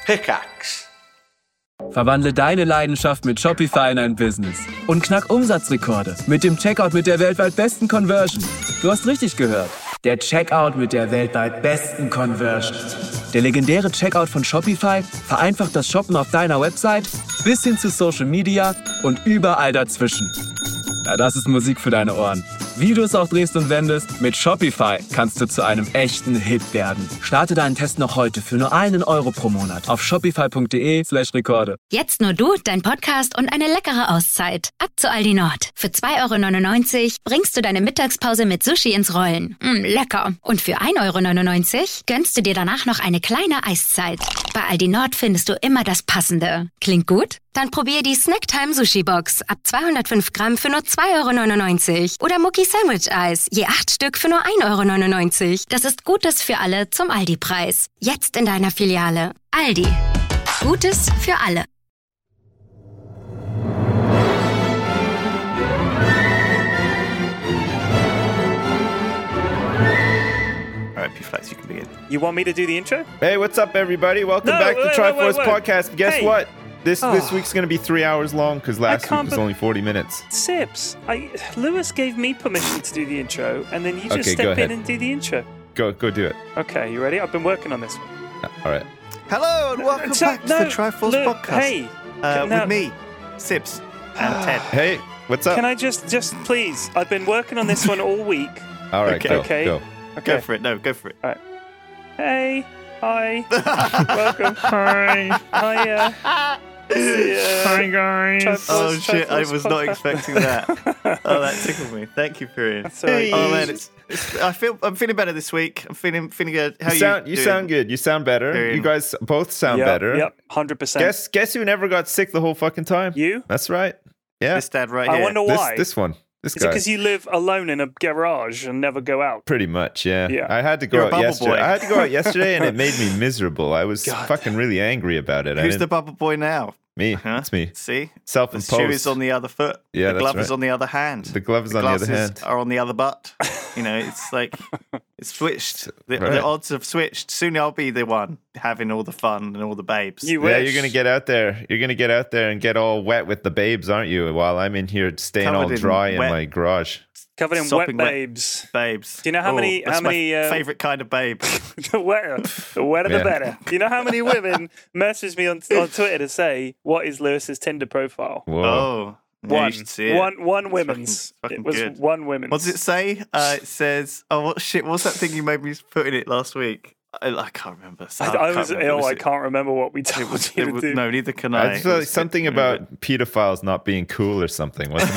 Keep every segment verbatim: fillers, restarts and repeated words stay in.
Pickaxe. Verwandle deine Leidenschaft mit Shopify in ein Business und knack Umsatzrekorde mit dem Checkout mit der weltweit besten Conversion. Du hast richtig gehört. Der Checkout mit der weltweit besten Conversion. Der legendäre Checkout von Shopify vereinfacht das Shoppen auf deiner Website bis hin zu Social Media und überall dazwischen. Ja, das ist Musik für deine Ohren. Wie du es auch drehst und wendest, mit Shopify kannst du zu einem echten Hit werden. Starte deinen Test noch heute für nur einen Euro pro Monat auf shopify.de slash Rekorde. Jetzt nur du, dein Podcast und eine leckere Auszeit. Ab zu Aldi Nord. Für zwei Euro neunundneunzig bringst du deine Mittagspause mit Sushi ins Rollen. Mm, lecker. Und für ein Euro neunundneunzig gönnst du dir danach noch eine kleine Eiszeit. Bei Aldi Nord findest du immer das Passende. Klingt gut? Dann probier die Snacktime Sushi Box ab zweihundertfünf Gramm für nur zwei Euro neunundneunzig oder Mucki Sandwich Eis, je acht Stück für nur ein Euro neunundneunzig. Das ist Gutes für alle zum Aldi-Preis. Jetzt in deiner Filiale. Aldi. Gutes für alle. Alright, P-Flex, you can begin. You want me to do the intro? Hey, what's up, everybody? Welcome No, back wait, to wait, Triforce wait, wait. Podcast. Guess Hey. what? This Oh. this week's going to be three hours long because last week can't was be- only forty minutes. Sips, I, Lewis gave me permission to do the intro, and then you just Okay, go step in ahead. and do the intro. Go go do it. Okay, you ready? I've been working on this one. All right. Hello and welcome So- back no, to the Triforce look, Podcast. Hey, uh, no. with me, Sips, and Ted. Hey, what's up? can I just, just please? I've been working on this one all week. All right, Okay. go Okay. go. Okay. Go for it. No, go for it. Hey, hi, welcome. Hi, hiya. See ya. Hi guys. Triforce, Oh shit! I Triforce was not Podcast. expecting that. Oh, that tickled me. Thank you, Pyrian. That's all right. Oh man, it's, it's, I feel I'm feeling better this week. I'm feeling feeling good. How You you sound you doing? sound good. You sound better. Pyrian. You guys both sound Yep, better. Yep, one hundred percent. Guess guess who never got sick the whole fucking time? You? That's right. Yeah. This dad right I here. wonder This why. this one. This Is it guy. because you live alone in a garage and never go out? Pretty much, yeah. Yeah. I had to go You're a out bubble yesterday. boy. I had to go out yesterday, and it made me miserable. I was God. fucking really angry about it. I Who's the didn't- bubble boy now? me? Huh? It's me. See, the Self-imposed. shoe is on the other foot. Yeah, the that's glove is right. on the other hand. The glove is on the other glasses hand. are on the other butt. You know, it's like it's switched. The, Right. the odds have switched. Soon I'll be the one having all the fun and all the babes. You Yeah, wish. you're gonna get out there. You're gonna get out there and get all wet with the babes, aren't you? While I'm in here staying Covered all in dry in wet- my garage. Covered in Sopping wet wet. babes. babes. Do you know how Oh, many- That's how my many, uh, favorite kind of babe. The wetter, the wetter the Yeah. better. Do you know how many women message me on, on Twitter to say, what is Lewis's Tinder profile? Whoa. Oh, yeah, One. you should see it. One, one It's women's. fucking- fucking it was good. one women's. What does it say? Uh, it says, "Oh, what shit? What's that thing you made me put in it last week?" I, I can't remember. So I, I can't was remember. ill. Was I it- can't remember what we It told was, you it to was, do. no, neither can I I. just It feel like was- something it- about pedophiles not being cool or something, wasn't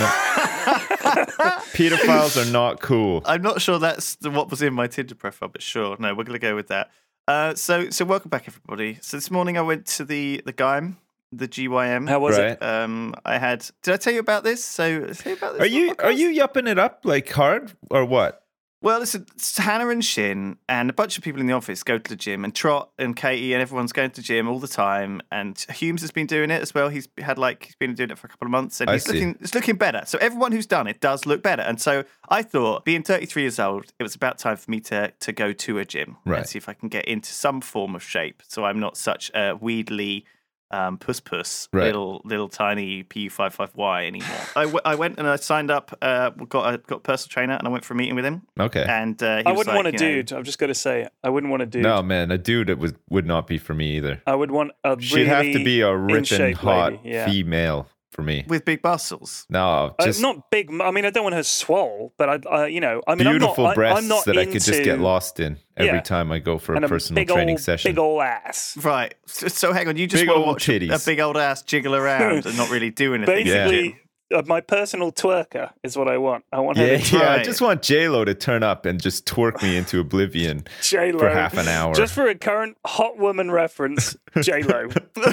it? Pedophiles are not cool. I'm not sure that's the, what was in my Tinder profile, but sure. No, we're going to go with that. Uh, so, so welcome back, everybody. So this morning I went to the the G Y M, the G Y M. How was Right. it? Um, I had. Did I tell you about this? So, did I tell you about this Are on the you are podcast? you yupping it up like hard or what? Well, listen, it's Hannah and Shin and a bunch of people in the office go to the gym, and Trot and Katie and everyone's going to the gym all the time. And Humes has been doing it as well. He's had like he's been doing it for a couple of months, and I he's see. looking it's looking better. So everyone who's done it does look better. And so I thought, being thirty-three years old, it was about time for me to to go to a gym Right. and see if I can get into some form of shape, so I'm not such a weedly. Um, puss puss, Right. little little tiny P U fifty-five Y anymore. I, w- I went and I signed up, uh, got a got a personal trainer, and I went for a meeting with him. Okay. And uh, he I was wouldn't like, want a you know, dude. I've just got to say it. I wouldn't want a dude. No, man, a dude it would would not be for me either. I would want a She'd have to really be a in ripping shape hot lady, yeah. female for me. with big muscles. No, Uh, just not big. I mean, I don't want her swole, but I, uh, you know, I mean, beautiful I'm not, breasts I, I'm not that into, I could just get lost in every Yeah. time I go for a and personal big training old, session. Big old ass. Right. So, so hang on, you just Big want to old watch a, a titties. big old ass jiggle around and not really do anything. Basically, uh, my personal twerker is what I want. I want Yeah, her to yeah. I Right. just want J Lo to turn up and just twerk me into oblivion J Lo for half an hour. Just for a current hot woman reference, J Lo.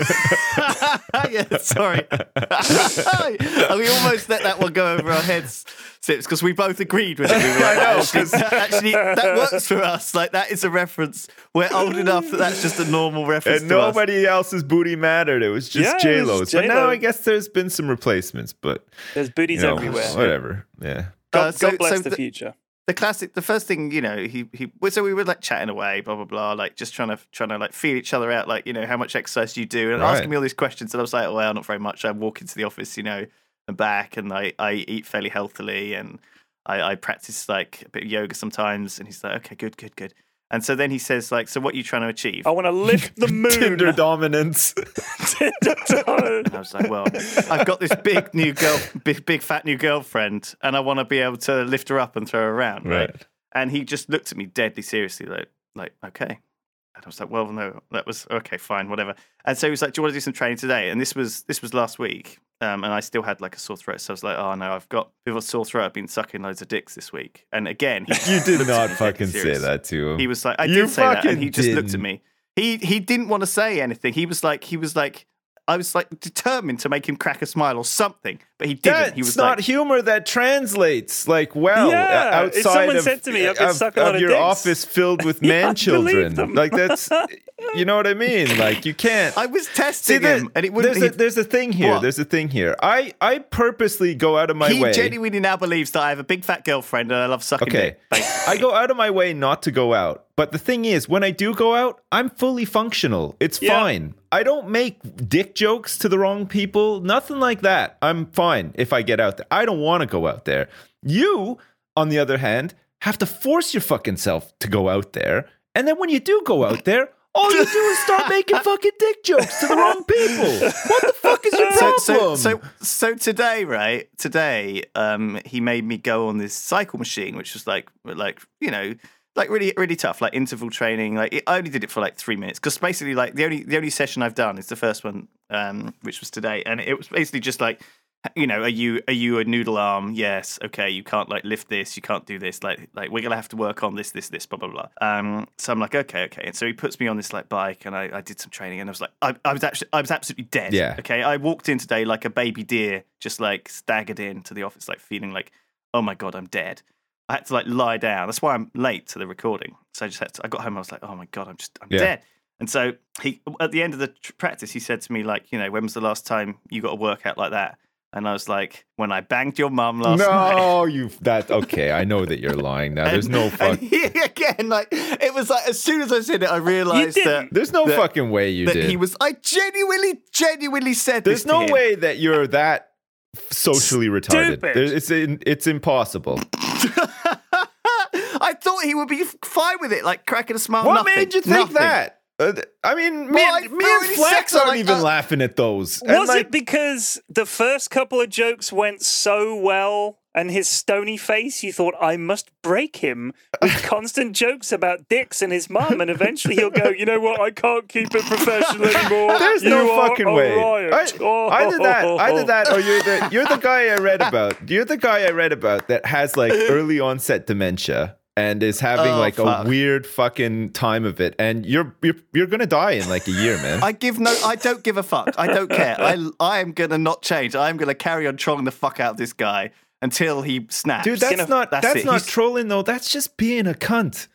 yeah, sorry. we almost let that one go over our heads, Sips, because we both agreed with it. We were like, I know, actually, 'cause- that, actually, that works for us. Like, that is a reference. We're old enough that that's just a normal reference and to us. nobody else's booty mattered. It was just Yeah, it J was Lo's. But J Lo. now I guess there's been some replacements. But There's you booties know, everywhere. whatever. Yeah. God, Uh, so- God bless so the the- future. the classic, the first thing, you know, he he. So we were like chatting away, blah blah blah, like just trying to trying to like feel each other out, like you know how much exercise you do, and Right. asking me all these questions. And I was like, well, not very much. I walk into the office, you know, and back, and I I eat fairly healthily, and I, I practice like a bit of yoga sometimes. And he's like, okay, good, good, good. And so then he says, like, so what are you trying to achieve? I want to lift the moon. Tinder dominance. Tinder dominance. And I was like, well, I've got this big new girl, big, big fat new girlfriend, and I want to be able to lift her up and throw her around, right? Right. And he just looked at me deadly seriously, like, like, okay. And I was like, well, no, that was okay, fine, whatever. And so he was like, do you want to do some training today? And this was this was last week, um, and I still had like a sore throat. So I was like, oh no, I've got a bit of a sore throat. I've been sucking loads of dicks this week. And again, he You did looked at not me deadly fucking say serious. that to him. He was like, I You did say that, and fucking he just looked at didn't. me. He he didn't want to say anything. He was like, he was like, I was like determined to make him crack a smile or something, but he didn't. That's he was not like, humor that translates like well Yeah, uh, if outside someone of, said to me, I've been of, sucking a lot of of your dicks. office filled with Yeah, man I believe children. them. Like that's, you know what I mean? Like you can't. I was See, testing there- him, and it wouldn't. there's a, he- there's a thing here. What? There's a thing here. I I purposely go out of my he way. genuinely now believes that I have a big fat girlfriend and I love sucking Okay, dick. basically. I go out of my way not to go out. But the thing is, when I do go out, I'm fully functional. It's Yeah. fine. I don't make dick jokes to the wrong people. Nothing like that. I'm fine if I get out there. I don't want to go out there. You, on the other hand, have to force your fucking self to go out there. And then when you do go out there, all you do is start making fucking dick jokes to the wrong people. What the fuck is your So, problem? so, so, so today, right? Today, um, he made me go on this cycle machine, which was like, like you know, like really, really tough, like interval training. Like it, I only did it for like three minutes because basically, like the only, the only session I've done is the first one, um, which was today, and it was basically just like, you know, are you, are you a noodle arm? Yes, okay. You can't like lift this. You can't do this. Like, like we're gonna have to work on this, this, this, blah, blah, blah. Um, so I'm like, okay, okay. And so he puts me on this like bike, and I, I did some training, and I was like, I, I was actually, I was absolutely dead. Yeah. Okay. I walked in today like a baby deer, just like staggered into the office, like feeling like, oh my god, I'm dead. I had to like lie down. That's why I'm late to the recording. So I just had to, I got home. I was like, oh my god, I'm just, I'm Yeah. dead. And so he, at the end of the tr- practice, he said to me like, you know, when was the last time you got a workout like that? And I was like, when I banged your mum last night. no, you that okay. I know that you're lying now. There's no fuck. And he, again, like it was like as soon as I said it, I realised that, didn't. There's no that- fucking way you that did. he was. I genuinely, genuinely said There's this. to no him. way that you're that socially retarded. Stupid. There's, it's in, it's impossible. I thought he would be fine with it, like cracking a smile. What nothing, made you think nothing. that? Uh, th- I mean, me, Well, and- I me thoroughly and Flex said so, aren't like, even uh, laughing at those. And, Was like, it because the first couple of jokes went so well and his stony face, you thought, I must break him with constant jokes about dicks and his mum, and eventually he'll go, you know what, I can't keep it professional anymore. There's You no are fucking a way. riot." I- Oh. Either that, either that, or you're the you're the guy I read about. You're the guy I read about that has like early onset dementia and is having Oh, like fuck. a weird fucking time of it, and you're you're you're gonna die in like a year, man. I give no. I don't give a fuck. I don't care. I I am gonna not change. I am gonna carry on trolling the fuck out of this guy until he snaps. Dude, that's You know, not that's, it. not He's- trolling though. That's just being a cunt.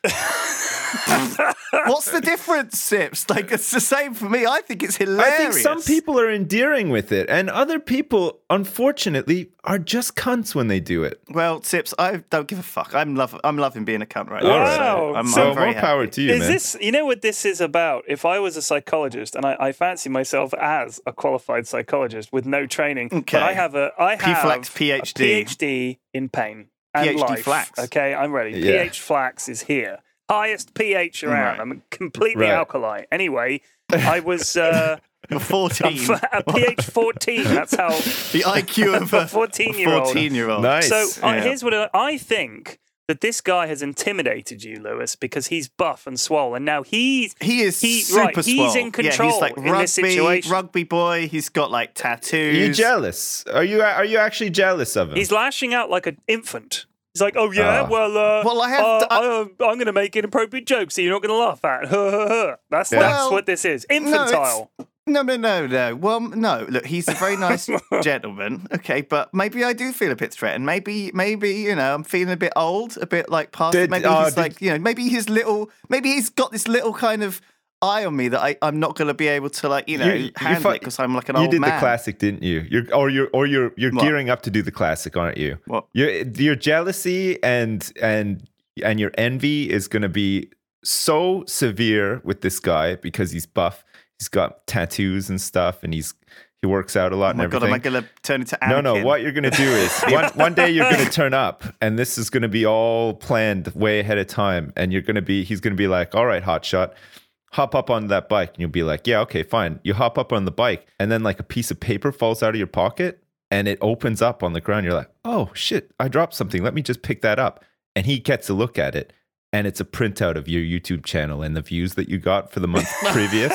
What's the difference, Sips? Like it's the same for me. I think it's hilarious. I think some people are endearing with it, and other people, unfortunately, are just cunts when they do it. Well, Sips, I don't give a fuck. I'm love. I'm loving being a cunt right now. Wow. So I'm, So I'm very more power happy. to you, Is man. this, you know what this is about? If I was a psychologist, and I, I fancy myself as a qualified psychologist with no training, Okay. but I have a, I have P-Flax, a PhD. PhD in pain and PhD life. Flax. Okay, I'm ready. Yeah. PH Flax is here. Highest pH around. Right. I'm completely Right. alkaline. Anyway, I was uh, You're fourteen. a pH fourteen. That's how. The I Q of a fourteen-year-old. fourteen-year-old. Nice. So uh, Yeah. here's what I, I think. That this guy has intimidated you, Lewis, because he's buff and swole, and now he's He is he, super right, he's swole. in Yeah, control he's like in rugby, this situation. rugby boy. He's got like tattoos. Are you jealous? Are you are you actually jealous of him? He's lashing out like an infant. He's like, "Oh yeah, Oh. well, uh, Well, I have uh, to- I- I, I'm going to make inappropriate jokes that you're not going to laugh at." that's that's Well, what this is. no, it's- Infantile. No, no, no, no. Well, no. Look, he's a very nice gentleman. Okay, but maybe I do feel a bit threatened. Maybe, maybe you know, I'm feeling a bit old, a bit like past. Did- maybe uh, he's did- like, you know, maybe his little, maybe he's got this little kind of eye on me that I, I'm not going to be able to, like, you know, You- you handle fu- it because I'm like an You old did man. the classic, didn't you? You're or you're or you're you're What? gearing up to do the classic, aren't you? What? Your your jealousy and and and your envy is going to be so severe with this guy because he's buff. He's got tattoos and stuff, and he's he works out a lot Oh my and God, everything. am I going to turn into Anakin? No, no. What you're going to do is one, one day you're going to turn up, and this is going to be all planned way ahead of time. And you're going to be, he's going to be like, "All right, hotshot, hop up on that bike." And you'll be like, "Yeah, okay, fine." You hop up on the bike, and then like a piece of paper falls out of your pocket, and it opens up on the ground. You're like, "Oh shit, I dropped something. Let me just pick that up." And he gets a look at it, and it's a printout of your YouTube channel and the views that you got for the month previous.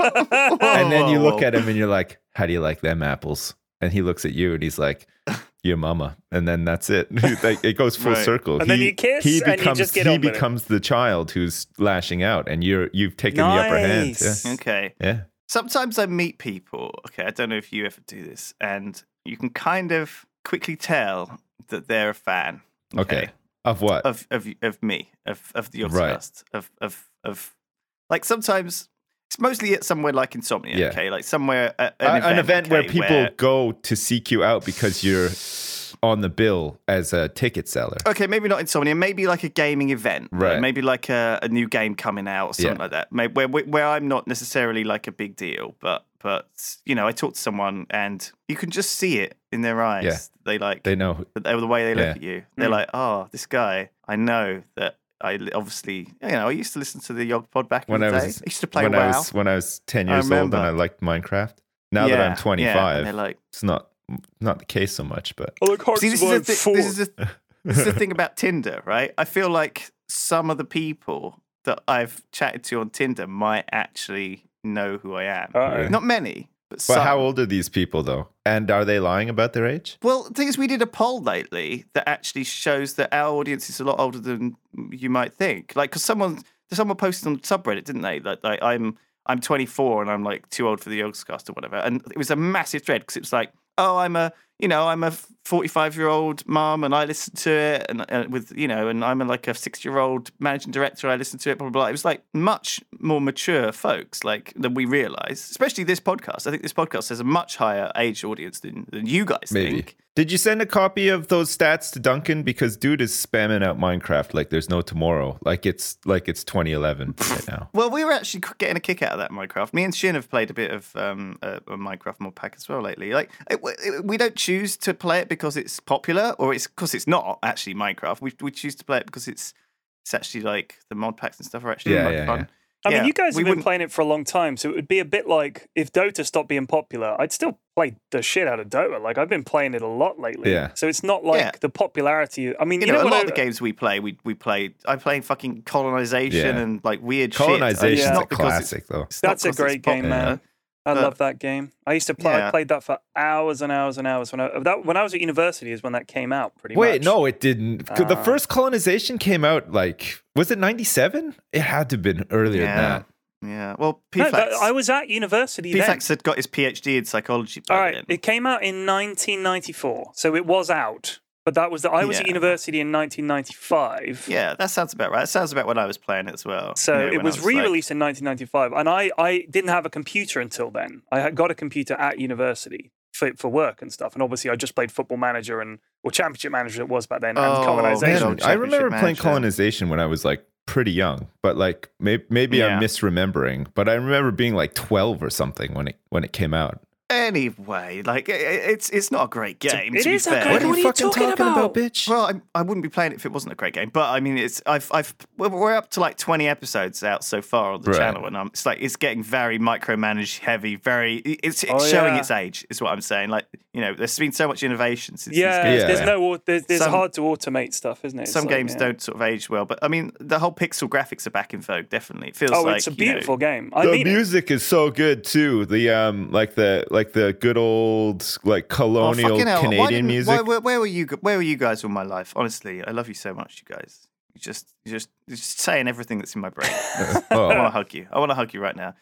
And then you look at him and you're like, "How do you like them apples?" And he looks at you and he's like, "Your mama." And then that's it. Like, it goes full Right. circle. And then you kiss he and you becomes, just get he on with it. becomes the child who's lashing out, and you're you've taken the upper hand. Nice. Yeah. Okay. yeah. Sometimes I meet people, okay, I don't know if you ever do this, and you can kind of quickly tell that they're a fan. Okay. Of what? Of of of me, of of the Right. Yogscast, of of of like sometimes it's mostly at somewhere like Insomnia, Yeah. okay, like somewhere at an, A- event, an event where okay, people where- go to seek you out because you're on the bill as a ticket seller. Okay, maybe not Insomnia. Maybe like a gaming event, Right. Maybe like a, a new game coming out or something Yeah. like that. Maybe where where I'm not necessarily like a big deal, but but you know, I talk to someone and you can just see it in their eyes. Yeah. They like They know. the, the way they look Yeah. at you. They're Mm. like, oh, this guy. I know that. I li- obviously, you know, I used to listen to the Yog Pod back in When the I day. was I used to play when WoW. I was when I was ten I years old and remember. I liked Minecraft. Now that Yeah, I'm yeah, twenty-five, and they're like, it's not not the case so much. But I like Hearts see, this is, of the Iron thi- four. this, is the, this is the thing about Tinder, right? I feel like some of the people that I've chatted to on Tinder might actually know who I am. Uh-oh. Not many, but but some. how old are these people though? And are they lying about their age? Well, the thing is, we did a poll lately that actually shows that our audience is a lot older than you might think. Like, because someone someone posted on the subreddit, didn't they? Like, like I'm I'm twenty-four and I'm like too old for the Yogscast or whatever. And it was a massive thread because it was like, oh, I'm a you know I'm a forty-five year old mom and I listen to it and, and with you know and I'm a, like a sixty year old managing director. I listen to it. Blah blah blah. It was like much more mature folks like than we realize. Especially this podcast. I think this podcast has a much higher age audience than, than you guys Maybe. think. Did you send a copy of those stats to Duncan? Because dude is spamming out Minecraft like there's no tomorrow. Like it's like it's twenty eleven right now. Well, we were actually getting a kick out of that Minecraft. Me and Shin have played a bit of um, a, a Minecraft mod pack as well lately. Like, it, it, we don't choose to play it because it's popular, or it's because it's not actually Minecraft. We we choose to play it because it's it's actually like the mod packs and stuff are actually Yeah, like, yeah, fun. yeah. I mean, Yeah, you guys we have been wouldn't- playing it for a long time, so it would be a bit like if Dota stopped being popular, I'd still play the shit out of Dota. Like, I've been playing it a lot lately. Yeah. So it's not like Yeah. the popularity. I mean, You, you, know, a what lot I- of the games we play, we we play. I play fucking colonization Yeah. and like weird Colonization's shit. Yeah. a Not because it's- classic though. it's not That's a because it's great game, popular. man. I But- love that game. I used to play. I Yeah. played that for hours and hours and hours when I that when I was at university is when that came out. Pretty Wait, much. no, it didn't. the Uh, first colonization came out like was it ninety-seven? It had to have been earlier Yeah. than that. Yeah. Well, No, P FAX, that- I was at university then. P FAX had got his PhD in psychology. Back All right, then. it came out in nineteen ninety-four, so it was out. But that was the, I was at Yeah. university in nineteen ninety-five. Yeah, that sounds about right. That sounds about when I was playing it as well. So you know, it when I was like- re-released in nineteen ninety-five, and I, I didn't have a computer until then. I had got a computer at university for, for work and stuff, and obviously I just played Football Manager and or Championship Manager it was back then, Oh, and man, Colonization. old I remember Championship playing Manager. colonization when I was like pretty young, but like maybe, maybe Yeah. I'm misremembering. But I remember being like twelve or something when it when it came out. Anyway, like it, it's it's not a great game. It to is be a fair. great What are What you are you fucking talking talking about, about? bitch? Well, I, I wouldn't be playing it if it wasn't a great game. But I mean, it's I've I've we're- we're up to like twenty episodes out so far on the Right. channel, and um, it's like it's getting very micromanaged, heavy, very. It's it's Oh, showing yeah. its age, is what I'm saying. Like you know, there's been so much innovation since. Yeah, these games Yeah. there's came out. no, au- there's, there's Some- hard to automate stuff, isn't it? It's Some like, games yeah. don't sort of age well, but I mean, the whole pixel graphics are back in vogue. Definitely, it feels Oh, like it's a you know, beautiful game. I the mean, it. music is so good too. The um, like the like the good old like Oh, colonial fucking hell. Why Canadian didn't- music. Why, where, where were you? Where were you guys all my life? Honestly, I love you so much, you guys. You just, you just, you're just saying everything that's in my brain. I want oh, to hug you. I want to hug you right now.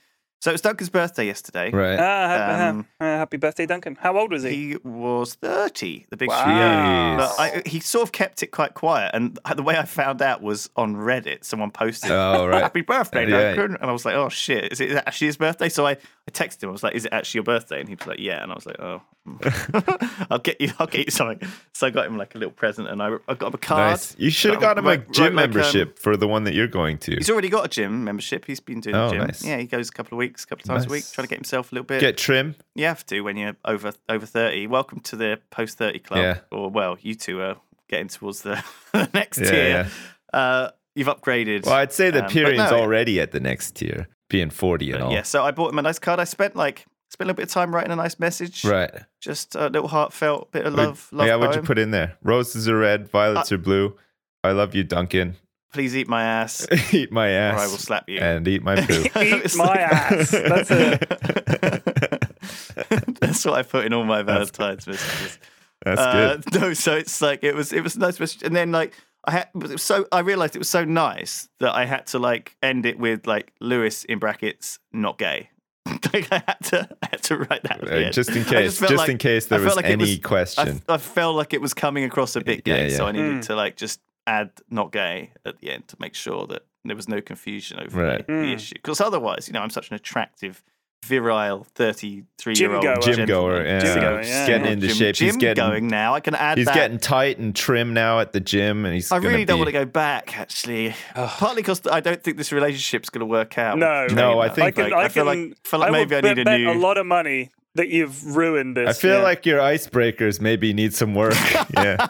So it was Duncan's birthday yesterday. Right. Ah, ha- Um, ha- uh, happy birthday, Duncan. How old was he? He was thirty, the big Wow. Jeez. But I, he sort of kept it quite quiet. And the way I found out was on Reddit. Someone posted, Oh, right. happy birthday, Yeah. Duncan. And I was like, oh, shit. Is it actually his birthday? So I, I texted him. I was like, is it actually your birthday? And he was like, yeah. And I was like, oh, I'll get you I'll get you something. So I got him like a little present and I, I got him a card. Nice. You should have got him a Wrote- gym wrote like, um, membership for the one that you're going to. He's already got a gym membership. He's been doing Oh, the gym. nice. Yeah, he goes a couple of weeks, a couple of times a week, Nice. trying to get himself a little bit. Get trim. You have to when you're over over thirty. Welcome to the post thirty club. Yeah. Or well, you two are getting towards the, the next Yeah, tier. Uh, you've upgraded. Well, I'd say the Um, but Pyrian's no, already at the next tier, being forty and all. Yeah, so I bought him a nice card. I spent like spent a little bit of time writing a nice message. Right. Just a little heartfelt bit of love. Would- love yeah, what'd you poem. put in there? Roses are red, violets are blue. I love you, Duncan. Please eat my ass, Eat my ass. or I will slap you. And eat my poo. Eat my ass. That's it. That's what I put in all my Valentine's messages. That's Uh, good. no, so it's like it was it was a nice message, and then like I had it was so I realized it was so nice that I had to like end it with like Lewis in brackets not gay. Like I had to I had to write that. at the Uh, end. just in I case, felt just like- in case I there felt was like it any was- question. I, I felt like it was coming across a bit gay, Yeah, so yeah. I needed Mm. to like just add not gay at the end to make sure that there was no confusion over Right. the, the Mm. issue. Because otherwise, you know, I'm such an attractive, virile, thirty-three Gym year old goer. Gym goer, yeah. Gym goer, He's yeah. getting into Gym, shape. gym he's getting going now. I can add He's that. getting tight and trim now at the gym, and he's. I gonna really don't be- want to go back, actually. Partly because I don't think this relationship's going to work out. No. No, I Trainer. think- I can. Like, I, I feel can. like, feel like I maybe I will need a bet new. a lot of money that you've ruined this. I feel yeah. like your icebreakers maybe need some work. Yeah.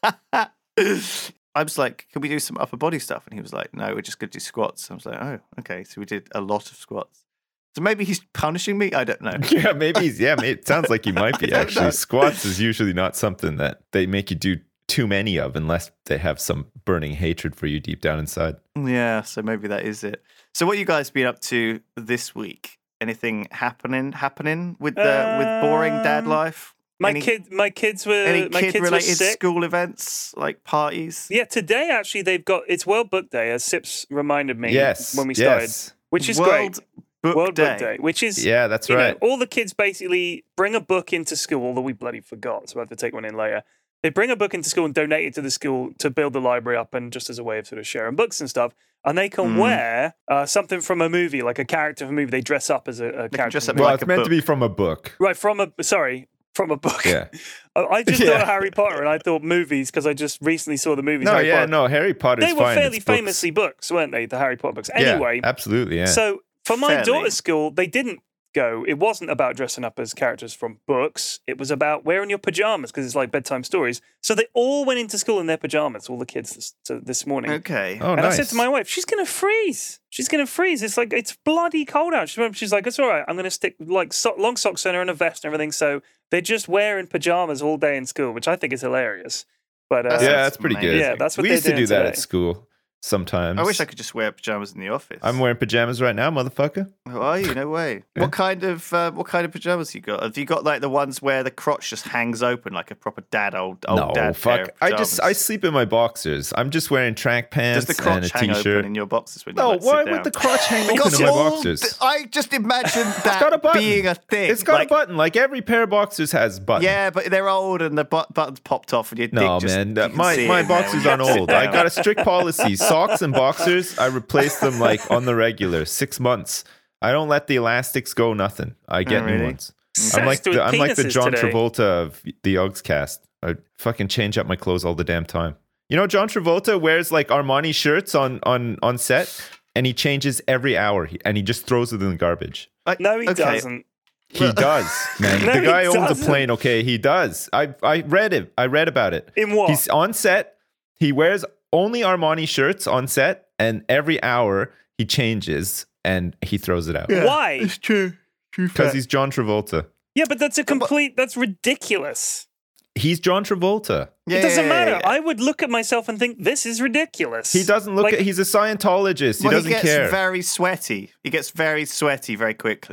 I was like, "Can we do some upper body stuff?" And he was like, "No, we're just going to do squats." I was like, "Oh, okay." So we did a lot of squats. So maybe he's punishing me. I don't know. Yeah, maybe he's. Yeah, maybe, it sounds like he might be I don't actually. know. Squats is usually not something that they make you do too many of, unless they have some burning hatred for you deep down inside. Yeah, so maybe that is it. So what you guys been up to this week? Anything happening? Happening with the with boring dad Um, life? my any, kid, my kids were any my kid kids were related sick. school events like parties? Yeah, today actually they've got it's World Book Day, as Sips reminded me Yes. when we started, yes. which is World great. Book World Day. Book Day, which is Yeah, that's you know, right. all the kids basically bring a book into school, although we bloody forgot, so I have to take one in later. They bring a book into school and donate it to the school to build the library up and just as a way of sort of sharing books and stuff. And they can Mm. wear uh, something from a movie, like a character from a movie. They dress up as a, a can character. dress from up a Well, movie. like it's a meant book. to be from a book. Right, from a, sorry, from a book. Yeah. I I just Yeah. thought Harry Potter and I thought movies because I just recently saw the movies. No, Harry yeah, Potter. no. Harry Potter's They were fine. fairly It's books. famously books, weren't they? The Harry Potter books. Yeah, Anyway, absolutely. Yeah. so for my Fairly. daughter's school, they didn't go. It wasn't about dressing up as characters from books. It was about wearing your pajamas because it's like bedtime stories. So they all went into school in their pajamas, all the kids this, to, this morning. Okay. oh, and nice. I said to my wife, she's going to freeze. She's going to freeze. It's like, it's bloody cold out. She's, she's like, it's all right. I'm going to stick like so- long socks on her and a vest and everything. So they're just wearing pajamas all day in school, which I think is hilarious. But uh, That's yeah, that's pretty amazing. good. Yeah, that's what we they're used to doing do that today. at school sometimes. I wish I could just wear pajamas in the office. I'm wearing pajamas right now, motherfucker. Oh, are you? No way. Yeah. What kind of uh, what kind of pajamas you got? Have you got like the ones where the crotch just hangs open like a proper dad old old no, dad pair fuck. of I just I pajamas? sleep in my boxers. I'm just wearing track pants Does the and a crotch hang t-shirt. open in your boxes when you No, like, sit why down? would the crotch hang open Because in my all boxers? th- I just imagined that got a button. being a thing. It's got like, a button. Like every pair of boxers has buttons. Yeah, but they're old and the but- buttons popped off and your No, dick just, man. you that- can my see it my in there when boxers you aren't sit old. I down. got a strict policy. Socks and boxers, I replace them like on the regular, six months. I don't let the elastics go. Nothing. I get Oh, new really? ones. Obsessed I'm like with the, I'm like the penises John today. Travolta of the Uggs cast. I fucking change up my clothes all the damn time. You know, John Travolta wears like Armani shirts on on on set, and he changes every hour, He- and he just throws it in the garbage. Like, no, he okay. doesn't. He does, man. No, the guy he owns doesn't. a plane. Okay, he does. I I read it. I read about it. In what? He's on set. He wears only Armani shirts on set, and every hour he changes and he throws it out Why? It's true. True because fact. he's John Travolta. Yeah, but that's a complete, that's ridiculous. He's John Travolta. Yeah, It doesn't yeah, matter. yeah, yeah. I would look at myself and think, this is ridiculous. He doesn't look Like- at. He's a Scientologist. He Well, doesn't he gets care. very sweaty. He gets very sweaty very quickly.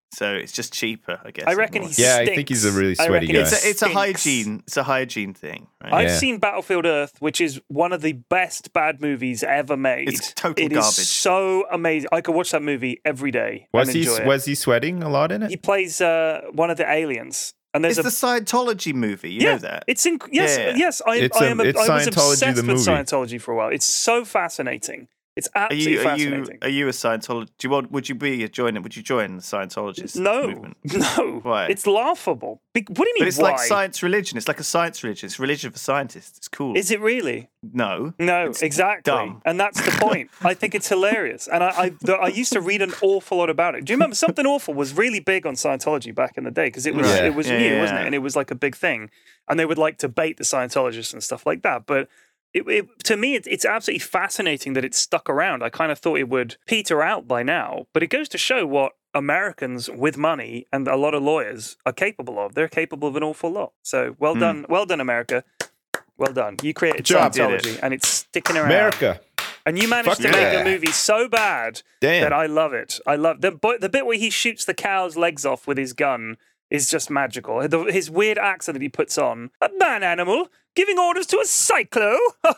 So it's just cheaper, I guess. I reckon more. he Yeah, stinks. I think he's a really I sweaty reckon guy. he It's a, it's a stinks. hygiene. It's a hygiene thing. Right? I've Yeah. seen Battlefield Earth, which is one of the best bad movies ever made. It's total It is garbage. so amazing. I could watch that movie every day Was and he enjoy it. was he sweating a lot in it? He plays uh, one of the aliens, and there's It's a the Scientology movie. You yeah, know that? It's in, yes, Yeah. yes. I, It's, I um, am. A, it's I was Scientology, obsessed the with movie. Scientology for a while. It's so fascinating. It's Are absolutely you, are you fascinating. are you a Scientologist? Do you want, would you be a joiner? Would you join the Scientologist no, movement? no. Why? It's laughable. Be- What do you mean? But it's why? like science religion. It's like a science religion. It's religion for scientists. It's cool. Is it really? No. No, It's exactly. dumb. And that's the point. I think it's hilarious. And I, I, the, I used to read an awful lot about it. Do you remember Something Awful was really big on Scientology back in the day because it was Right. it was Yeah, new, yeah, wasn't it? yeah. And it was like a big thing. And they would like to bait the Scientologists and stuff like that. But it, it, to me, it, it's absolutely fascinating that it's stuck around. I kind of thought it would peter out by now. But it goes to show what Americans with money and a lot of lawyers are capable of. They're capable of an awful lot. So well Hmm. done. Well done, America. Well done. You created job. Did it. Scientology and it's sticking around. America. And you managed Fuck to make yeah. a movie so bad Damn. that I love it. I love the bo- the bit where he shoots the cow's legs off with his gun is just magical. The, his weird accent that he puts on, a man animal giving orders to a cyclo.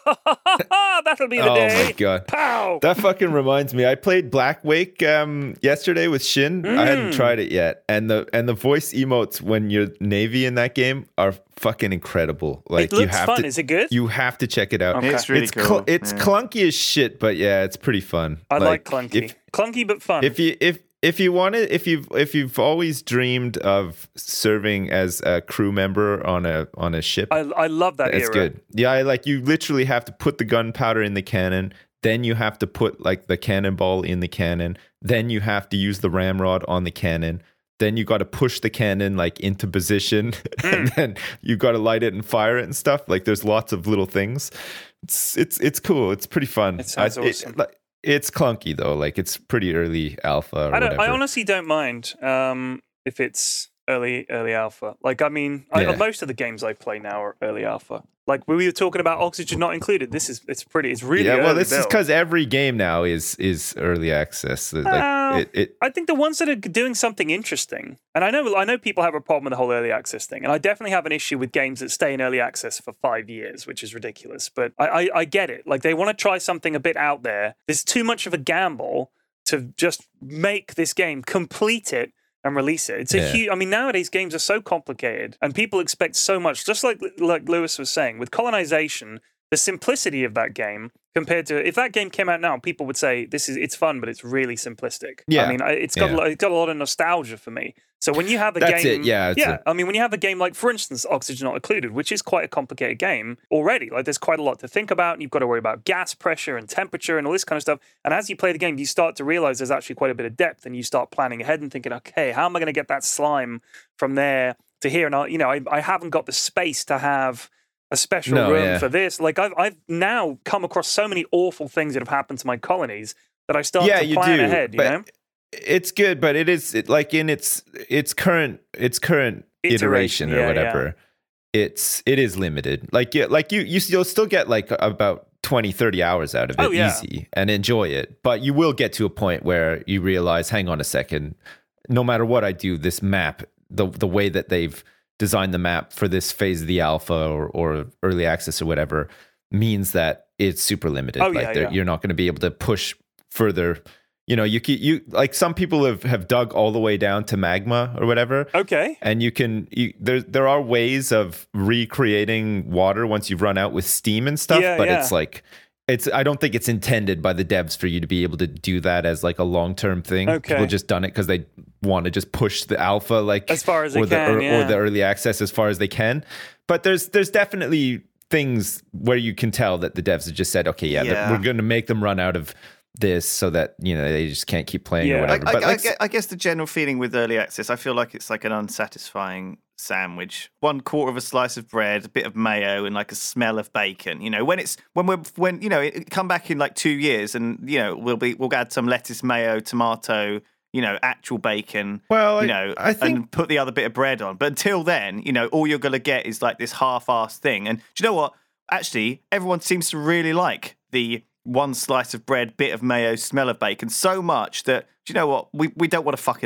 That'll be the Oh day. my god. Pow. That fucking reminds me. I played Black Wake um, yesterday with Shin. I hadn't Mm. tried it yet, and the and the voice emotes when you're Navy in that game are fucking incredible. Like It looks you have fun. to, Is it good? You have to check it out. Okay. It's really it's cool. cl- it's Yeah. clunky as shit, but yeah, it's pretty fun. I like, clunky. If, clunky but fun. if you if if you want it, if you've if you've always dreamed of serving as a crew member on a on a ship, I, I love that it's era. good. Yeah, I, like you literally have to put the gunpowder in the cannon, then you have to put like the cannonball in the cannon, then you have to use the ramrod on the cannon, then you got to push the cannon like into position, and then you got to light it and fire it and stuff. Like there's lots of little things. It's it's it's cool. It's pretty fun. It sounds I- awesome. like, it's clunky though. Like it's pretty early alpha or I, don't, whatever. I honestly don't mind um, if it's early early alpha. Like, I mean, I, Yeah. most of the games I play now are early alpha. Like we were talking about Oxygen not included. This is it's pretty. It's really yeah, well, early this is build. because every game now is is early access. Like Well, it, it I think the ones that are doing something interesting, and I know I know people have a problem with the whole early access thing, and I definitely have an issue with games that stay in early access for five years, which is ridiculous. But I, I, I get it. Like they want to try something a bit out there. There's too much of a gamble to just make this game, complete it, and release it. It's a Yeah. huge. I mean, nowadays games are so complicated, and people expect so much. Just like like Lewis was saying, with colonization, the simplicity of that game compared to if that game came out now, people would say this is it's fun, but it's really simplistic. Yeah. I mean, I- it's got Yeah. a lot- it's got a lot of nostalgia for me. So when you have a That's game, it, yeah, it's yeah. a- I mean, when you have a game like, for instance, Oxygen Not Included, which is quite a complicated game already. Like, there's quite a lot to think about, and you've got to worry about gas pressure and temperature and all this kind of stuff. And as you play the game, you start to realize there's actually quite a bit of depth, and you start planning ahead and thinking, okay, how am I going to get that slime from there to here? And I, you know, I, I haven't got the space to have a special No, room yeah. for this. Like, I've I've now come across so many awful things that have happened to my colonies that I start yeah, to you plan do. ahead. You but know. it's good, but it is it, like in its its current its current Iteration, iteration or yeah, whatever. It's it is limited. Like yeah, like you you you'll still get like about twenty, thirty hours out of it Oh, yeah. easy and enjoy it. But you will get to a point where you realize, hang on a second, no matter what I do, this map, the the way that they've designed the map for this phase of the alpha or, or early access or whatever means that it's super limited. Oh, like yeah, they're- yeah. you're not going to be able to push further. You know, you ke- you like some people have, have dug all the way down to magma or whatever. Okay. And you can you, there there are ways of recreating water once you've run out with steam and stuff, Yeah, but yeah. it's like it's I don't think it's intended by the devs for you to be able to do that as like a long-term thing. Okay. People just done it because they want to just push the alpha like As far as they or the can, or, yeah. or the early access as far as they can. But there's there's definitely things where you can tell that the devs have just said, okay, yeah, Yeah. we're going to make them run out of this so that you know they just can't keep playing Yeah. or I, whatever. I, but I, like, gue- I guess the general feeling with early access, I feel like it's like an unsatisfying sandwich. One quarter of a slice of bread, a bit of mayo, and like a smell of bacon. You know, when it's when we're when you know it, come back in like two years, and you know we'll be we'll add some lettuce, mayo, tomato. You know, actual bacon. Well, I- you know, I think- and put the other bit of bread on. But until then, you know, all you're gonna get is like this half-assed thing. And do you know what? Actually, everyone seems to really like the one slice of bread, bit of mayo, smell of bacon so much that, do you know what? We we don't want to fuck it up.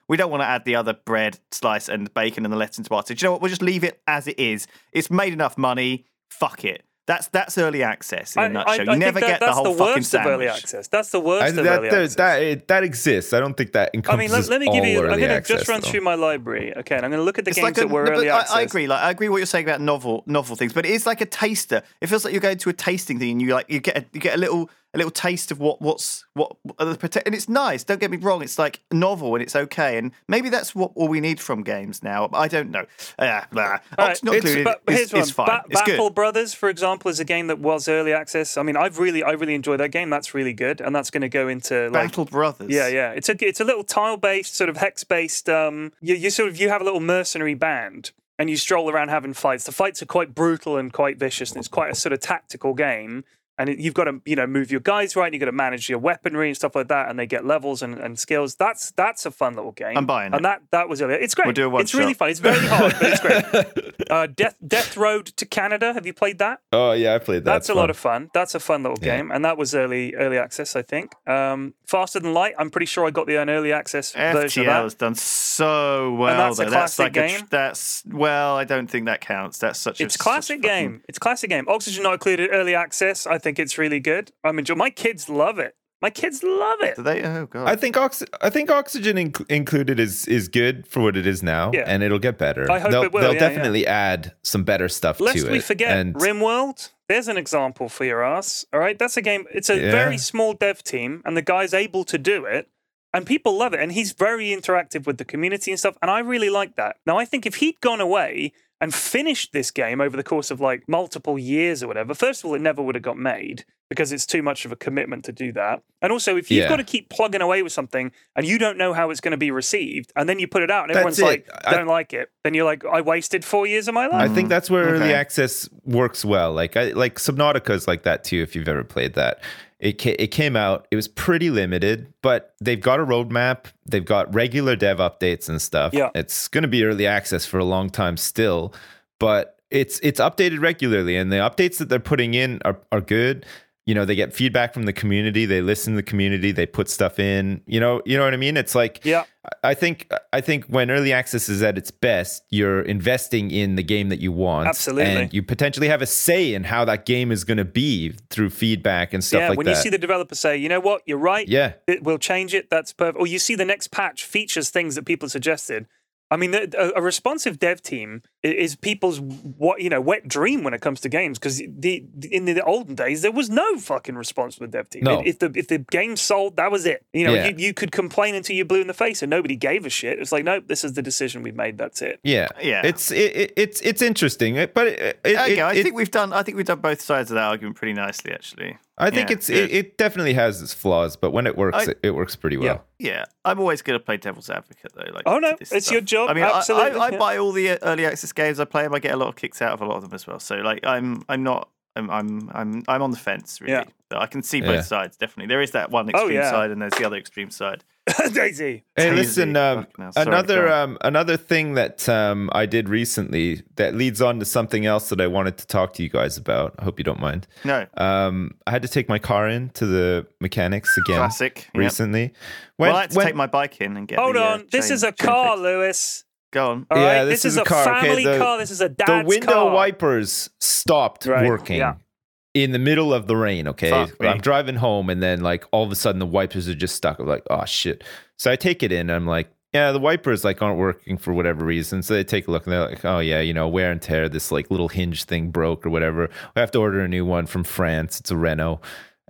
We don't want to add the other bread slice and bacon and the lettuce and tomato. Do you know what? We'll just leave it as it is. It's made enough money. Fuck it. That's that's early access in a I, nutshell. I, I you never that, get the that's whole the fucking worst sandwich. of early access. That's the worst I, of that, early there- access. that it- that exists. I don't think that I mean, encompasses let, let me give all you. I'm early going to access, just run though. through my library, okay? And I'm going to look at the It's games like a, that were no, but early I, access. I agree. Like I agree what you're saying about novel novel things, but it is like a taster. It feels like you're going to a tasting thing, and you like you get a, you get a little a little taste of what what's what are the prote- and it's nice. Don't get me wrong. It's like novel and it's okay, and maybe that's what all we need from games now. I don't know. Uh, blah. All Ox right, not it's- included. but It's, here's one. it's fine. Ba- it's Battle good. Brothers, for example, is a game that was early access. I mean, I've really, I really enjoyed that game. That's really good, and that's going to go into like Battle Brothers. Yeah, yeah. It's a it's a little tile based, sort of hex based. Um, you you sort of you have a little mercenary band, and you stroll around having fights. The fights are quite brutal and quite vicious, and it's quite a sort of tactical game. And it, you've got to, you know, move your guys right. And you've got to manage your weaponry and stuff like that. And they get levels and, and skills. That's that's a fun little game. I'm buying And it. that that was it's great. We'll do a one it's really shot. fun. It's very hard, but it's great. Uh, Death Death Road to Canada. Have you played that? Oh yeah, I played that. That's It's a lot fun. of fun. That's a fun little Yeah. game, and that was early early access, I think. Um, Faster Than Light. I'm pretty sure I got the an early access F version T L of has that. done so well. that's a though. classic like a tr- game. that's well, I don't think that counts. That's such a It's classic such a fucking- game. It's classic game. Oxygen not included early access. I think it's really good. I'm enjoying. My kids love it. My kids love it. Do they? Oh god. I think ox- I think Oxygen inc- included is is good for what it is now, Yeah. and it'll get better. I hope they'll, it will, They'll yeah, definitely add some better stuff Lest to it. we forget, And RimWorld. There's an example for your ass. All right, that's a game. It's a Yeah. very small dev team, and the guy's able to do it, and people love it. And he's very interactive with the community and stuff. And I really like that. Now, I think if he'd gone away and finished this game over the course of like multiple years or whatever, first of all, it never would have got made because it's too much of a commitment to do that. And also, if you've Yeah. got to keep plugging away with something and you don't know how it's going to be received, and then you put it out and That's everyone's it. like, I- don't like it, then you're like, I wasted four years of my life. I think that's where early Okay. access works well. Like I like Subnautica is like that too. If you've ever played that, it ca- it came out. It was pretty limited, but they've got a roadmap. They've got regular dev updates and stuff. Yeah. It's going to be early access for a long time still, but it's it's updated regularly, and the updates that they're putting in are are good. You know, they get feedback from the community. They listen to the community. They put stuff in. You know, you know what I mean. It's like, Yeah. I think I think when early access is at its best, you're investing in the game that you want. Absolutely. And you potentially have a say in how that game is going to be through feedback and stuff yeah, like when that. you see the developer say, you know what, you're right, Yeah. it will change it, that's perfect. Or you see the next patch features things that people suggested. I mean, the, a, a responsive dev team i- is people's what you know wet dream when it comes to games, because the, the in the olden days there was no fucking response with dev team. No. If the if the game sold, that was it. You know, Yeah. you, you could complain until you blew in the face, and nobody gave a shit. It's like, nope, this is the decision we've made. That's it. yeah, Yeah. It's it, it, it's it's interesting, it- but it, it, Okay, it- I it- think we've done. I think we've done both sides of that argument pretty nicely, actually. I think Yeah, it's good. it, it definitely has its flaws, but when it works, I- it, it works pretty well. Yeah, I'm always going to play devil's advocate though. Like, Oh, no, to this it's stuff. your job, I mean, I- absolutely, I, I, yeah. buy all the uh, early access games I play them. I get a lot of kicks out of a lot of them as well. So, like, I'm, I'm not, I'm, I'm, I'm, I'm on the fence really. Yeah. So I can see both Yeah. sides definitely. There is that one extreme yeah. side, and there's the other extreme side. Daisy. Hey, Daisy, listen. Um, fucking hell. Sorry, another go on. um, another thing that um, I did recently that leads on to something else that I wanted to talk to you guys about. I hope you don't mind. No, Um, I had to take my car in to the mechanics again classic. Yep. recently. When, Well, I had to when- take my bike in and get. Hold the, uh, on, this chain- is a chain car, fixed. Lewis. Go on. All Yeah, right, this this, is is a a car, okay? family The- car. This is a the dad's window car. wipers stopped Right, working yeah. in the middle of the rain. Okay, Fuck me. I'm driving home, and then like all of a sudden the wipers are just stuck. I'm like, oh shit. So I take it in. And I'm like, yeah, the wipers like aren't working for whatever reason. So they take a look, and they're like, oh yeah, you know, wear and tear. This like little hinge thing broke or whatever. We have to order a new one from France. It's a Renault,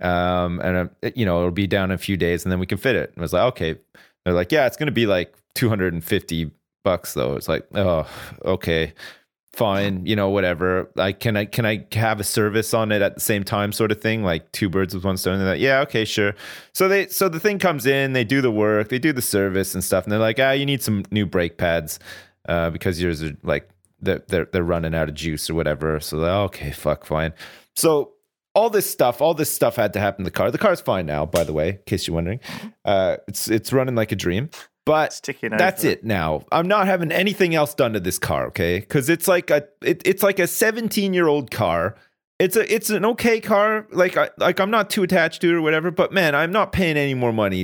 um, and uh, you know it'll be down in a few days, and then we can fit it. And I was like, okay. They're like, yeah, it's gonna be like two hundred fifty bucks though. It's like, oh, okay, fine, you know, whatever. Like, can I can I have a service on it at the same time, sort of thing, like two birds with one stone? And they're like, yeah, okay, sure. So they so the thing comes in, they do the work, they do the service and stuff, and they're like, ah, you need some new brake pads uh, because yours are like they're, they're they're running out of juice or whatever. So they're like, okay, fuck, fine. So all this stuff, all this stuff had to happen to the car. The car's fine now, by the way, in case you're wondering. Uh, it's it's running like a dream. But It's ticking that's over. it now. I'm not having anything else done to this car, okay? Because it's like a it, it's like a seventeen year old car. It's a it's an okay car. Like I like I'm not too attached to it or whatever. But man, I'm not paying any more money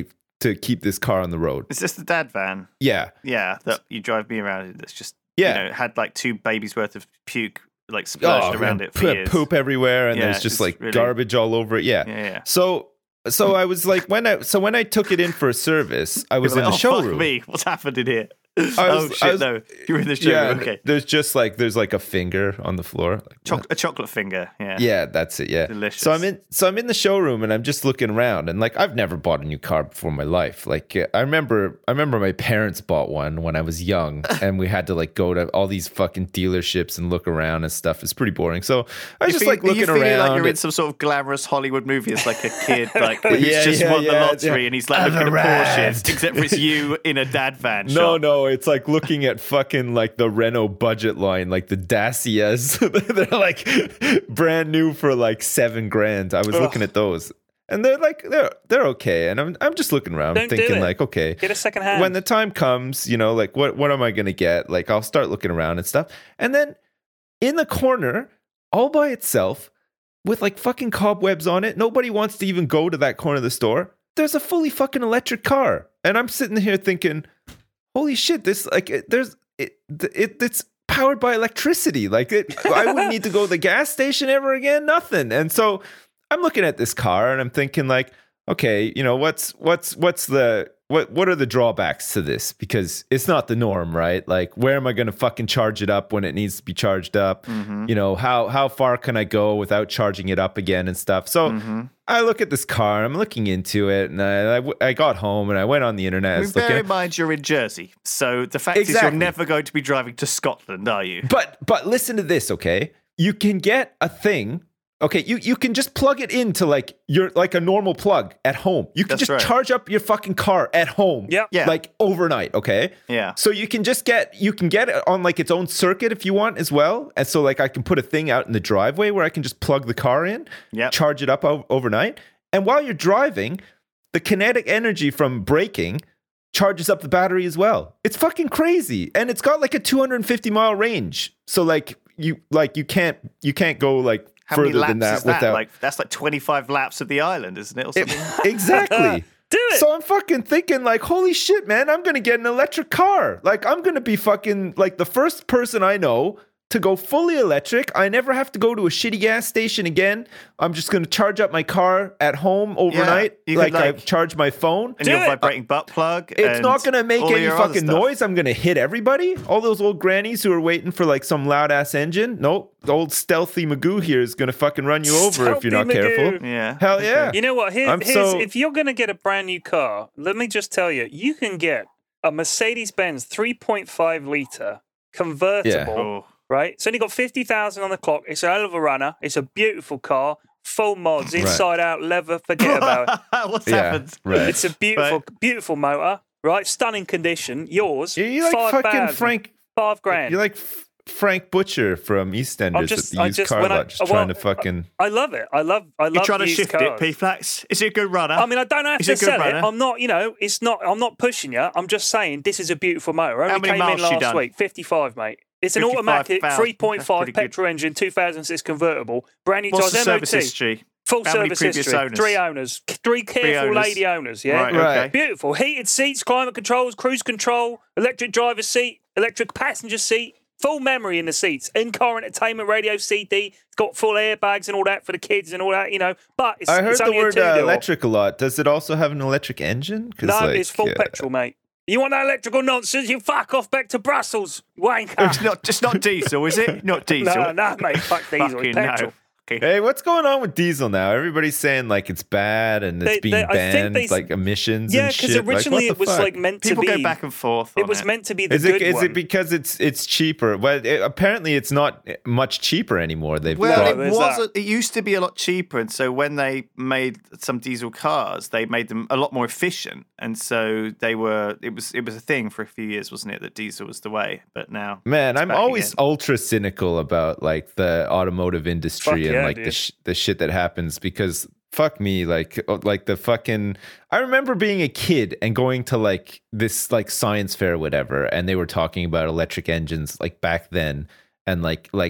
to keep this car on the road. Is this the dad van? Yeah. Yeah, that you drive me around in. That's just, Yeah. you know, had like two babies worth of puke like splashed Oh, around man, it for poop, years. poop everywhere, and Yeah, there's just it's like really- garbage all over it. Yeah. Yeah, yeah. So, so I was like, when I so when I took it in for a service, I was You're in like, the oh, showroom. Fuck me, what's happened in here? I was- oh shit, I was- no, you're in the showroom. Yeah, Okay, there's just like there's like a finger on the floor. Like, Choc- a chocolate finger. Yeah, yeah, that's it. Yeah, Delicious. So I'm in, so I'm in the showroom, and I'm just looking around, and like I've never bought a new car before in my life. Like uh, I remember, I remember my parents bought one when I was young, and we had to like go to all these fucking dealerships and look around and stuff. It's pretty boring. So I was You just feel- like looking you feeling around. like you're in and- some sort of glamorous Hollywood movie. It's like a kid, like who's Yeah, just yeah, won the yeah, lottery, yeah. and he's like I've looking at arrived. Porsches, except for it's you in a dad van. No, shop. no, it's like looking at fucking like the Renault budget line, like the Dacias. They're like brand new for like seven grand. I was looking at those, and they're like they're they're okay. And I'm I'm just looking around, Don't do thinking it. like, okay, Get a second hand. when the time comes, you know, like what what am I gonna get? Like I'll start looking around and stuff, and then in the corner, all by itself, with like fucking cobwebs on it, nobody wants to even go to that corner of the store. There's a fully fucking electric car, and I'm sitting here thinking, holy shit, this like it, there's it, it it's powered by electricity. Like it, I wouldn't need to go to the gas station ever again. Nothing. And so I'm looking at this car and I'm thinking like, okay, you know, what's what's what's the what what are the drawbacks to this? Because it's not the norm, right? Like, where am I going to fucking charge it up when it needs to be charged up? Mm-hmm. You know, how how far can I go without charging it up again and stuff? So Mm-hmm. I look at this car, I'm looking into it, and I, I, I got home and I went on the internet. I I mean, was looking bear at- in mind you're in Jersey, so the fact is Exactly. you're never going to be driving to Scotland, are you? But but listen to this, okay? You can get a thing. Okay, you, you can just plug it into like your like a normal plug at home. You can That's just right. charge up your fucking car at home. Yep. Yeah. Like overnight, okay? Yeah. So you can just get you can get it on like its own circuit if you want as well. And so like I can put a thing out in the driveway where I can just plug the car in, Yep. charge it up o- overnight. And while you're driving, the kinetic energy from braking charges up the battery as well. It's fucking crazy. And it's got like a two hundred fifty mile range. So like you like you can't you can't go like How further many laps than that is that? without Like that's like twenty-five laps of the island, isn't it? Or It- something? exactly. Do it. So I'm fucking thinking like, holy shit, man, I'm gonna get an electric car. Like I'm gonna be fucking like the first person I know to go fully electric. I never have to go to a shitty gas station again. I'm just gonna charge up my car at home overnight. you like, could, I like- charge my phone. and Do your it. vibrating butt plug. It's and not gonna make all any your other fucking stuff. noise. I'm gonna hit everybody. All those old grannies who are waiting for like some loud ass engine. Nope. The old stealthy Magoo here is gonna fucking run you over if you're not Stealthy careful. Magoo. Yeah. Hell yeah. You know what? Here, I'm here's so- if you're going to get a brand new car, let me just tell you, you can get a Mercedes-Benz three point five liter convertible, Oh. right? It's only got fifty thousand on the clock. It's a hell of a runner. It's a beautiful car, full mods, inside out, leather, forget about it. What's Yeah, happened? right. It's a beautiful, beautiful motor, right? Stunning condition. Yours, You're like five fucking thousand, Frank. five grand. You're like F- Frank Butcher from EastEnders just- at the I used just- car when I- lot, just well, trying to fucking. I love it. I love. I love. You're trying to used shift cars. it, P-Flax. Is it a good runner? I mean, I don't have Is to it a good sell runner? it. I'm not, you know, it's not. I'm not pushing you. I'm just saying this is a beautiful motor. Only How many came miles in she last done? week. fifty-five, mate. It's an fifty-five automatic thousand. three point That's five pretty good. petrol engine, two thousand six convertible, brand new What's the tyres, M O service T, history? full How many service previous history, owners? three owners, three careful owners. lady owners. Yeah, Right, Right. okay. beautiful. Heated seats, climate controls, cruise control, electric driver's seat, electric passenger seat. Full memory in the seats, in-car entertainment, radio, C D. It's got full airbags and all that for the kids and all that, you know. But it's, I heard it's the only word a uh, two-door. electric a lot. Does it also have an electric engine? 'Cause, No, like, it's full uh, petrol, mate. You want that electrical nonsense? You fuck off back to Brussels, wanker. It's not, it's not diesel, is it? Not diesel. no, no, mate. Fuck diesel. Fucking It's petrol. no. Okay. Hey, what's going on with diesel now? Everybody's saying like it's bad and it's They- being they- I think banned, they- like emissions Yeah, and shit. because Like, originally what it the was fuck? like meant People to be. go back and forth. it on was meant to be the Is good it is one. it because it's it's cheaper? Well, it, apparently it's not much cheaper anymore. They've Well, got, it there's was. that. A, it used to be a lot cheaper, and so when they made some diesel cars, they made them a lot more efficient, and so they were. It was. It was a thing for a few years, wasn't it? That diesel was the way, but now, Man, it's I'm back always again. ultra cynical about like the automotive industry Fuck and yeah, like the dude. sh- the shit that happens because fuck me, like uh, like the fucking. I remember being a kid and going to like this like science fair or whatever, and they were talking about electric engines like back then, and like like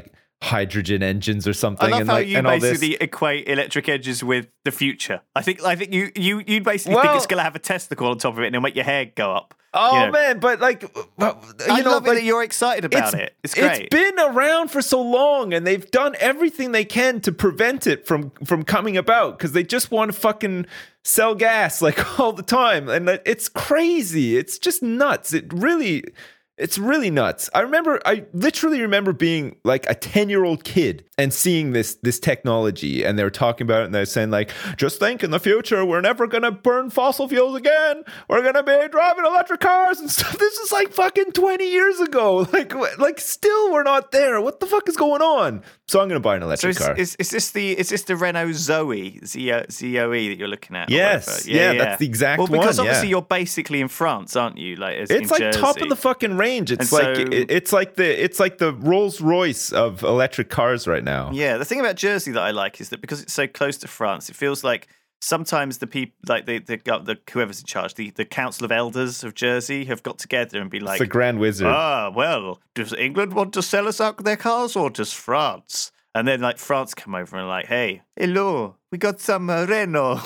hydrogen engines or I something. love and how like, you and all basically this. equate electric engines with the future. I think I think you you you basically Well- think it's going to have a testicle on top of it and it'll make your hair go up. Oh you know. man, but like, well, you I know, love it like, that you're excited about it. It's great. It's been around for so long, and they've done everything they can to prevent it from from coming about because they just want to fucking sell gas like all the time, and it's crazy. It's just nuts. It really. It's really nuts. I remember, I literally remember being like a ten-year-old kid and seeing this this technology, and they were talking about it, and they're saying like, just think in the future, we're never going to burn fossil fuels again. We're going to be driving electric cars and stuff. This is like fucking twenty years ago. Like, like still we're not there. What the fuck is going on? So I'm going to buy an So electric is, car. is, is this the is this the Renault Zoe Z O E that you're looking at? or Yes. whatever? Yeah, that's the exact well, because one, yeah. obviously you're basically in France, aren't you? Like as It's in like top Jersey. of the fucking range. It's And like so- it, it's like the it's like the Rolls Royce of electric cars right now. Yeah, the thing about Jersey that I like is that because it's so close to France, it feels like sometimes the people, like the, the the whoever's in charge, the, the Council of Elders of Jersey, have got together and be like, It's the Grand Wizard. ah, well, does England want to sell us out their cars or does France? And then like France come over and like, hey, hello, we got some uh, Renault.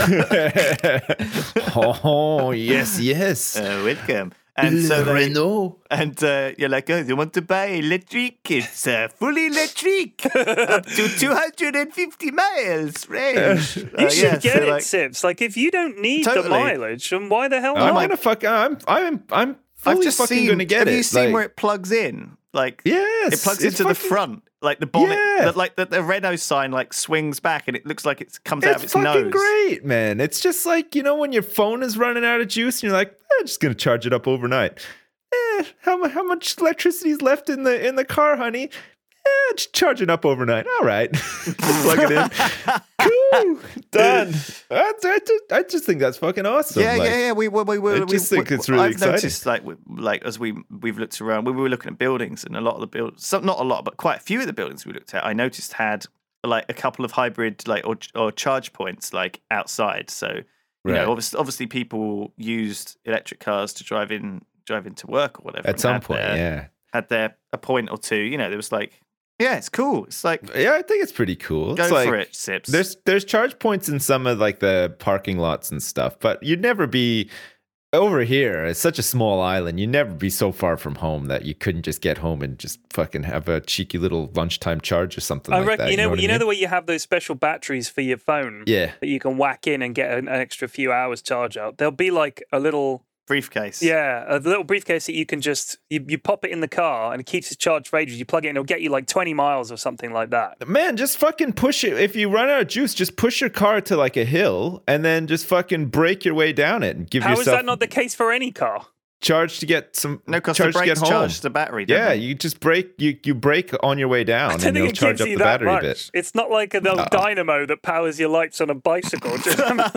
Oh yes, yes. uh, welcome. And so they, Renault. and uh, you're like, oh, you want to buy electric? It's uh, fully electric, up to two hundred fifty miles range. You Uh, should yeah, get so, it, like, Sips. Like, if you don't need the Totally. mileage, then why the hell I'm not? gonna fuck. I'm I'm I'm I've fully just fucking seen. gonna get have it. you seen Like, where it plugs in? Like, Yes, it plugs it's into the fucking- front. Like the bonnet, Yeah. the, like the, the Renault sign, like swings back, and it looks like it comes out of It's its fucking nose. great, man. It's just like, you know, when your phone is running out of juice and you're like, I'm just gonna charge it up overnight. Eh, how mu- how much electricity is left in the in the car, honey? Eh, just charge it up overnight. All right, plug it in. Cool, done. I, I, just, I just think that's fucking awesome. Yeah, Like, yeah, yeah. We, we, we, we, I we just we, think it's really I've exciting. noticed, like, we, like as we we've looked around, we were looking at buildings, and a lot of the buildings, some, not a lot, but quite a few of the buildings we looked at, I noticed had like a couple of hybrid, like or or charge points, like outside. So you Right. know, obviously, obviously, people used electric cars to drive in, drive into work or whatever. At and some had point, their, yeah. had their a point or two. You know, there was like, yeah, it's cool. It's like, Yeah, I think it's pretty cool. go it's like, for it, Sips. There's there's charge points in some of like the parking lots and stuff, but you'd never be over here. It's such a small island. You'd never be so far from home that you couldn't just get home and just fucking have a cheeky little lunchtime charge or something I like reckon that. you know, what I you know mean? the way you have those special batteries for your phone Yeah. that you can whack in and get an, an extra few hours charge out. There'll be like a little briefcase. yeah, a little briefcase that you can just you, you pop it in the car and it keeps it charged for ages. You plug it in, it'll get you like twenty miles or something like that. Man, just fucking push it. If you run out of juice, just push your car to like a hill and then just fucking break your way down it and give How is yourself that not the case for any car? charge to get some No, because the charge to get brakes home. charge the battery. Don't Yeah, they? you just break you you break on your way down I and don't you'll think it charge gives up you the that battery much. a bit. It's not like a little dynamo that powers your lights on a bicycle. Do you remember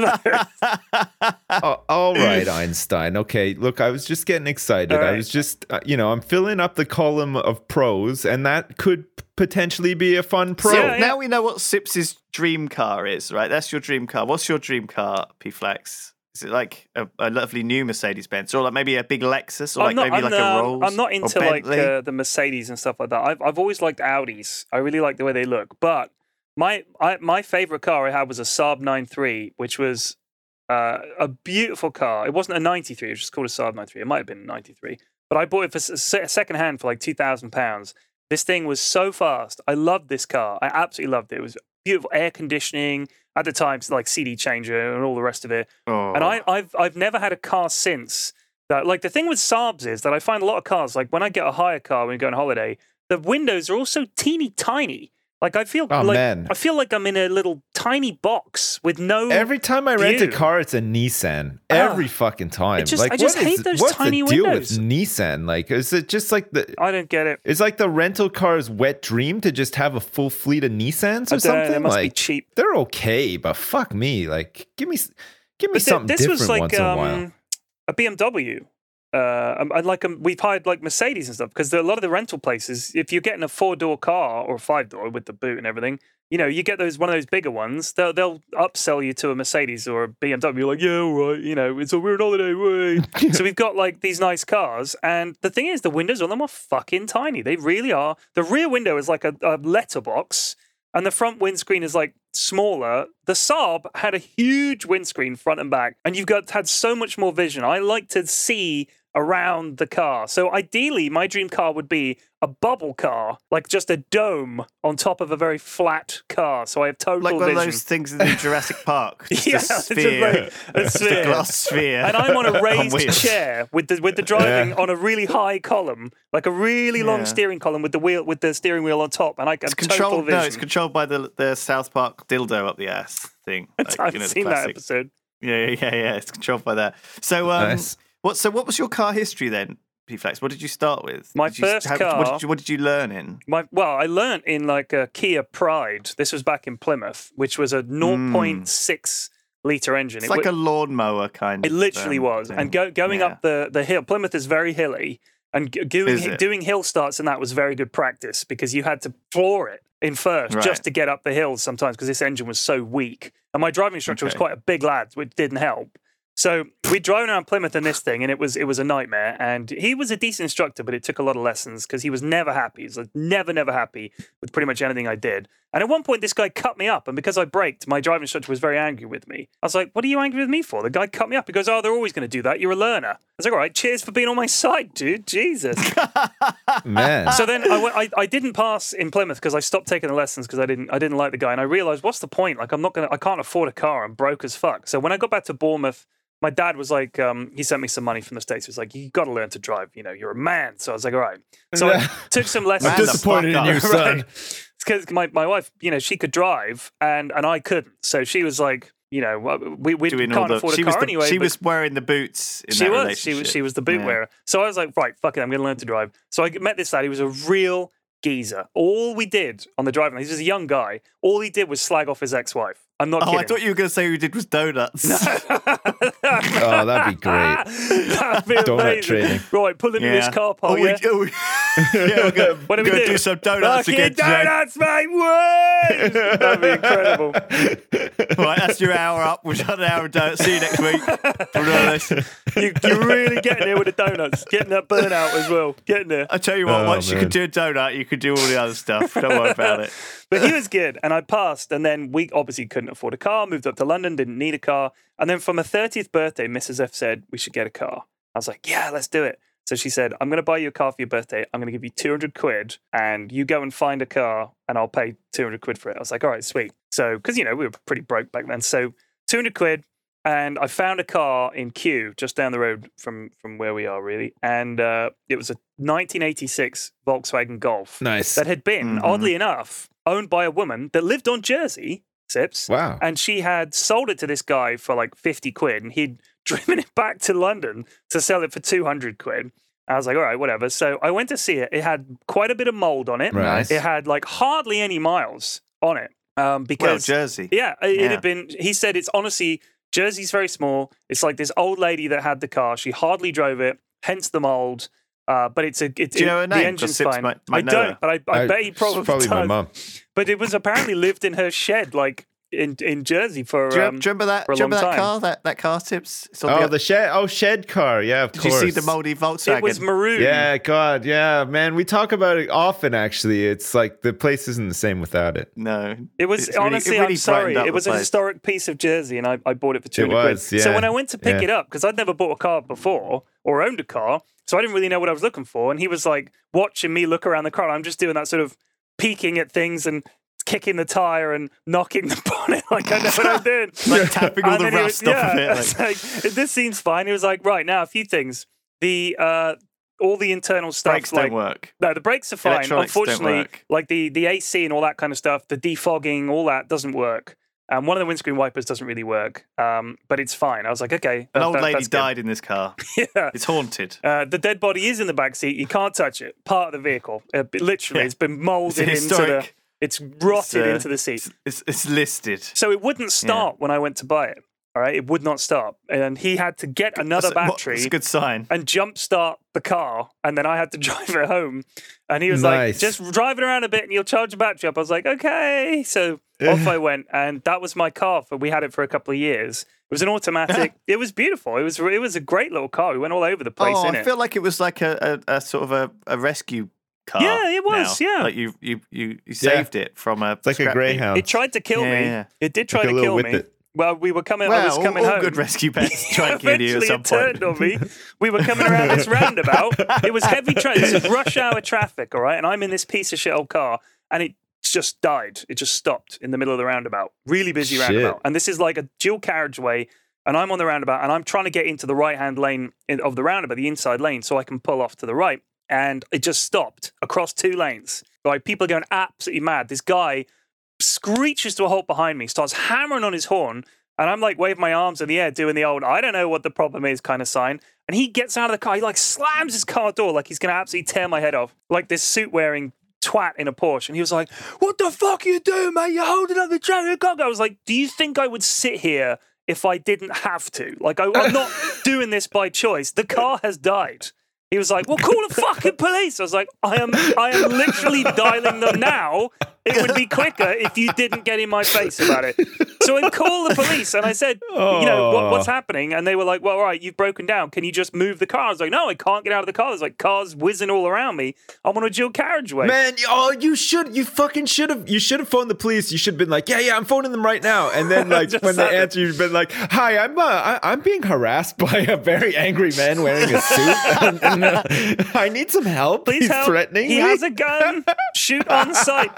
that? Oh, all right, Einstein. Okay, look, I was just getting excited. All I right. was just, uh, you know, I'm filling up the column of pros, and that could p- potentially be a fun pro. So Yeah, yeah. now we know what Sips's dream car is, right? That's your dream car. What's your dream car, P-Flax? Is it like a, a lovely new Mercedes Benz, or like maybe a big Lexus, or like I'm not, maybe I'm, like um, a Rolls? I'm not or into like Bentley? uh, the Mercedes and stuff like that. I've I've always liked Audis. I really like the way they look. But my I, my favorite car I had was a Saab nine three, which was uh, a beautiful car. It wasn't a ninety-three. It was just called a Saab nine three. It might have been a ninety-three, but I bought it for s- second hand for like two thousand pounds. This thing was so fast. I loved this car. I absolutely loved it. It was beautiful air conditioning at the time, like C D changer and all the rest of it. Oh. And I, I've I've never had a car since that. Like the thing with Saabs is that I find a lot of cars, like when I get a hire car when we go on holiday, the windows are all so teeny tiny. Like I feel Oh, like man. I feel like I'm in a little tiny box with no. Every time I rent a view. car, it's a Nissan. Ah. Every fucking time. It just- like, I just what is- hate those what's tiny the deal windows. with Nissan? Like, is it just like the? I don't get it. It's like the rental car's wet dream to just have a full fleet of Nissans or I don't know, something. they must be like, cheap. they're okay, but fuck me. Like, give me, give me But th- something this different was like once in a while. um, a B M W. Uh, and and like um, we've hired like Mercedes and stuff because a lot of the rental places, if you're getting a four door car or a five door with the boot and everything, you know, you get those one of those bigger ones, they'll they'll upsell you to a Mercedes or a B M W. You're like, yeah, all right, you know, it's a weird holiday. Way. So we've got like these nice cars, and the thing is, the windows on them are fucking tiny. They really are. The rear window is like a, a letterbox, and the front windscreen is like smaller. The Saab had a huge windscreen front and back, and you've got had so much more vision. I like to see around the car. So ideally, my dream car would be a bubble car, like just a dome on top of a very flat car. So I have total like one vision. of those things in the Jurassic Park. Just yeah, a sphere, it's a, a sphere. a glass sphere. And I'm on a raised wheels. chair with the with the driving Yeah. on a really high column, like a really long Yeah. steering column with the wheel with the steering wheel on top, and I It's have total controlled. vision. No, it's controlled by the the South Park dildo up the ass thing. Like, I've you know, the seen that classic. episode. Yeah, yeah, yeah, yeah. It's controlled by that. So, um, Nice. what? So, what was your car history then, P-Flex? What did you start with? My Did you, first What car- did, you, what did you learn in? My well, I learnt in like a Kia Pride. This was back in Plymouth, which was a zero point six liter engine. It's It like wa- a lawnmower kind It of. literally um, was. thing. And go, going Yeah. up the, the hill, Plymouth is very hilly, and g- doing Is it? doing hill starts and that was very good practice because you had to floor it in first Right. just to get up the hills sometimes because this engine was so weak. And my driving instructor was Okay. quite a big lad, which didn't help. So we'd driven around Plymouth in this thing, and it was it was a nightmare. And he was a decent instructor, but it took a lot of lessons because he was never happy. He was like, never, never happy with pretty much anything I did. And at one point, this guy cut me up, and because I braked, my driving instructor was very angry with me. I was like, "What are you angry with me for?" The guy cut me up. He goes, "Oh, they're always going to do that. You're a learner." I was like, "All right, cheers for being on my side, dude. Jesus." Man. So then I, went- I, I didn't pass in Plymouth because I stopped taking the lessons because I didn't I didn't like the guy, and I realized what's the point? Like I'm not gonna I can't afford a car. I'm broke as fuck. So when I got back to Bournemouth, my dad was like, um, he sent me some money from the States. He was like, you got to learn to drive. You know, you're a man. So I was like, all right. So I took some lessons. I'm Man the disappointed fuck in you, up. son. Right. It's because my, my wife, you know, she could drive and, and I couldn't. So she was like, you know, we, we Doing can't all the, afford she a car was the, anyway. She but- was wearing the boots in she that was. She relationship. was. She was the boot Yeah. wearer. So I was like, right, fuck it, I'm going to learn to drive. So I met this lad. He was a real geezer. All we did on the driving, he was a young guy. All he did was slag off his ex-wife. I'm not Oh, kidding. I thought you were going to say who did was donuts. Oh, that'd be great. That'd be Donut amazing. trading. Right, pull into this car park. Oh, we, yeah? oh, we, yeah, we're going What do we to do? do some donuts Fucking again today. donuts, mate. Woo! That'd be incredible. Right, that's your hour up. We've done an hour of donuts. See you next week. For this. You, you're really getting there with the donuts. Getting that burnout as well. Getting there. I tell you what, Oh, once you man. could do a donut, you could do all the other stuff. Don't worry about it. But he was good, and I passed. And then we obviously couldn't afford a car. Moved up to London, didn't need a car. And then for my thirtieth birthday, Missus F said we should get a car. I was like, yeah, let's do it. So she said, I'm going to buy you a car for your birthday. I'm going to give you two hundred quid, and you go and find a car, and I'll pay two hundred quid for it. I was like, all right, sweet. So because you know we were pretty broke back then, so two hundred quid. And I found a car in Kew, just down the road from, from where we are, really. And uh, it was a nineteen eighty-six Volkswagen Golf Nice. that had been, Mhm. oddly enough, owned by a woman that lived on Jersey, Sips. Wow. And she had sold it to this guy for like fifty quid, and he'd driven it back to London to sell it for two hundred quid. I was like, all right, whatever. So I went to see it. It had quite a bit of mold on it. Right. It had like hardly any miles on it. Um, Well, because Jersey. yeah, it, it Yeah. had been. He said it's honestly Jersey's very small. It's like this old lady that had the car. She hardly drove it, hence the mold. Uh, but it's a. It, Do you know her it- name? The 'Cause engine's Sips fine. might- might I know don't, her. but I, I, I- bet he probably, it's probably does. my mum. But it was apparently lived in her shed, like in in Jersey for. Do you, um, do you remember that? for a Do you remember long that time. car? That that car tips. It's on Oh, the, the shed. Oh, shed car. Yeah, of Did course. you see the moldy Volkswagen? It was maroon. Yeah, God, yeah, man. We talk about it often. Actually, it's like the place isn't the same without it. No, It was It's really- honestly, it really I'm sorry. brightened up It was the a place. historic piece of Jersey, and I, I bought it for two It hundred was, quid. So yeah, when I went to pick yeah. it up, because I'd never bought a car before or owned a car, so I didn't really know what I was looking for. And he was like watching me look around the car. And I'm just doing that sort of peeking at things and kicking the tire and knocking the bonnet like I know what I'm doing. like tapping all And the then he rust was- off of yeah, it. I Like, was like, this seems fine. He was like, right now, a few things. The uh, all the internal stuff, brakes like don't work. no, the brakes are fine. Electronics don't Unfortunately, work. like the the A C and all that kind of stuff, the defogging, all that doesn't work. Um, one of the windscreen wipers doesn't really work, um, but it's fine. I was like, okay. An that- old that- lady that's good. died in this car. Yeah. It's haunted. Uh, the dead body is in the back seat. You can't touch it. Part of the vehicle. Uh, literally, Yeah. it's been molded It's into the. historic. It's rotted It's, uh, into the seat. It's, it's, it's listed. So it wouldn't start when I went to buy it. All right, it would not stop, and he had to get another That's, battery. That's a good sign. And jump start the car, and then I had to drive it home. And he was Nice. like, "Just drive it around a bit, and you'll charge the battery up." I was like, "Okay." So off I went, and that was my car. For we had it for a couple of years. It was an automatic. It was beautiful. It was it was a great little car. We went all over the place oh, in I it. feel like it was like a, a, a sort of a, a rescue car. Yeah, it was, now. yeah. Like you you you, you saved it from a It's like a scrap heap. Greyhound. It tried to kill Yeah, me. yeah. It did try Like a to little kill me. whippet. Well, we were coming. Well, I was coming all, all home. good rescue pets try and kill you at Eventually, some it turned point. on me. We were coming around this roundabout. It was heavy traffic. This is rush hour traffic, all right? And I'm in this piece of shit old car, and it just died. It just stopped in the middle of the roundabout. Really busy Shit. roundabout. And this is like a dual carriageway, and I'm on the roundabout, and I'm trying to get into the right-hand lane in, of the roundabout, the inside lane, so I can pull off to the right. And it just stopped across two lanes. Right? People are going absolutely mad. This guy screeches to a halt behind me, starts hammering on his horn, and I'm like waving my arms in the air, doing the old "I don't know what the problem is" kind of sign. And he gets out of the car, he like slams his car door like he's going to absolutely tear my head off, like this suit-wearing twat in a Porsche. And he was like, "What the fuck are you doing, mate? You're holding up the traffic." I was like, "Do you think I would sit here if I didn't have to? Like, I, I'm not doing this by choice. The car has died." He was like, "Well, call the fucking police." I was like, I am I am literally dialing them now. It would be quicker if you didn't get in my face about it. So I called the police and I said, you know, what, what's happening? And they were like, "Well, all right, you've broken down. Can you just move the car?" I was like, "No, I can't get out of the car." There's like cars whizzing all around me. I'm on a dual carriageway. Man, oh, you should, you fucking should have, you should have phoned the police. You should have been like, yeah, yeah, I'm phoning them right now. And then, like, Just when they happened. answer, you've been like, "Hi, I'm, uh, I, I'm being harassed by a very angry man wearing a suit. and, and, uh, I need some help. Please He's help. threatening He me." has a gun. Shoot on sight.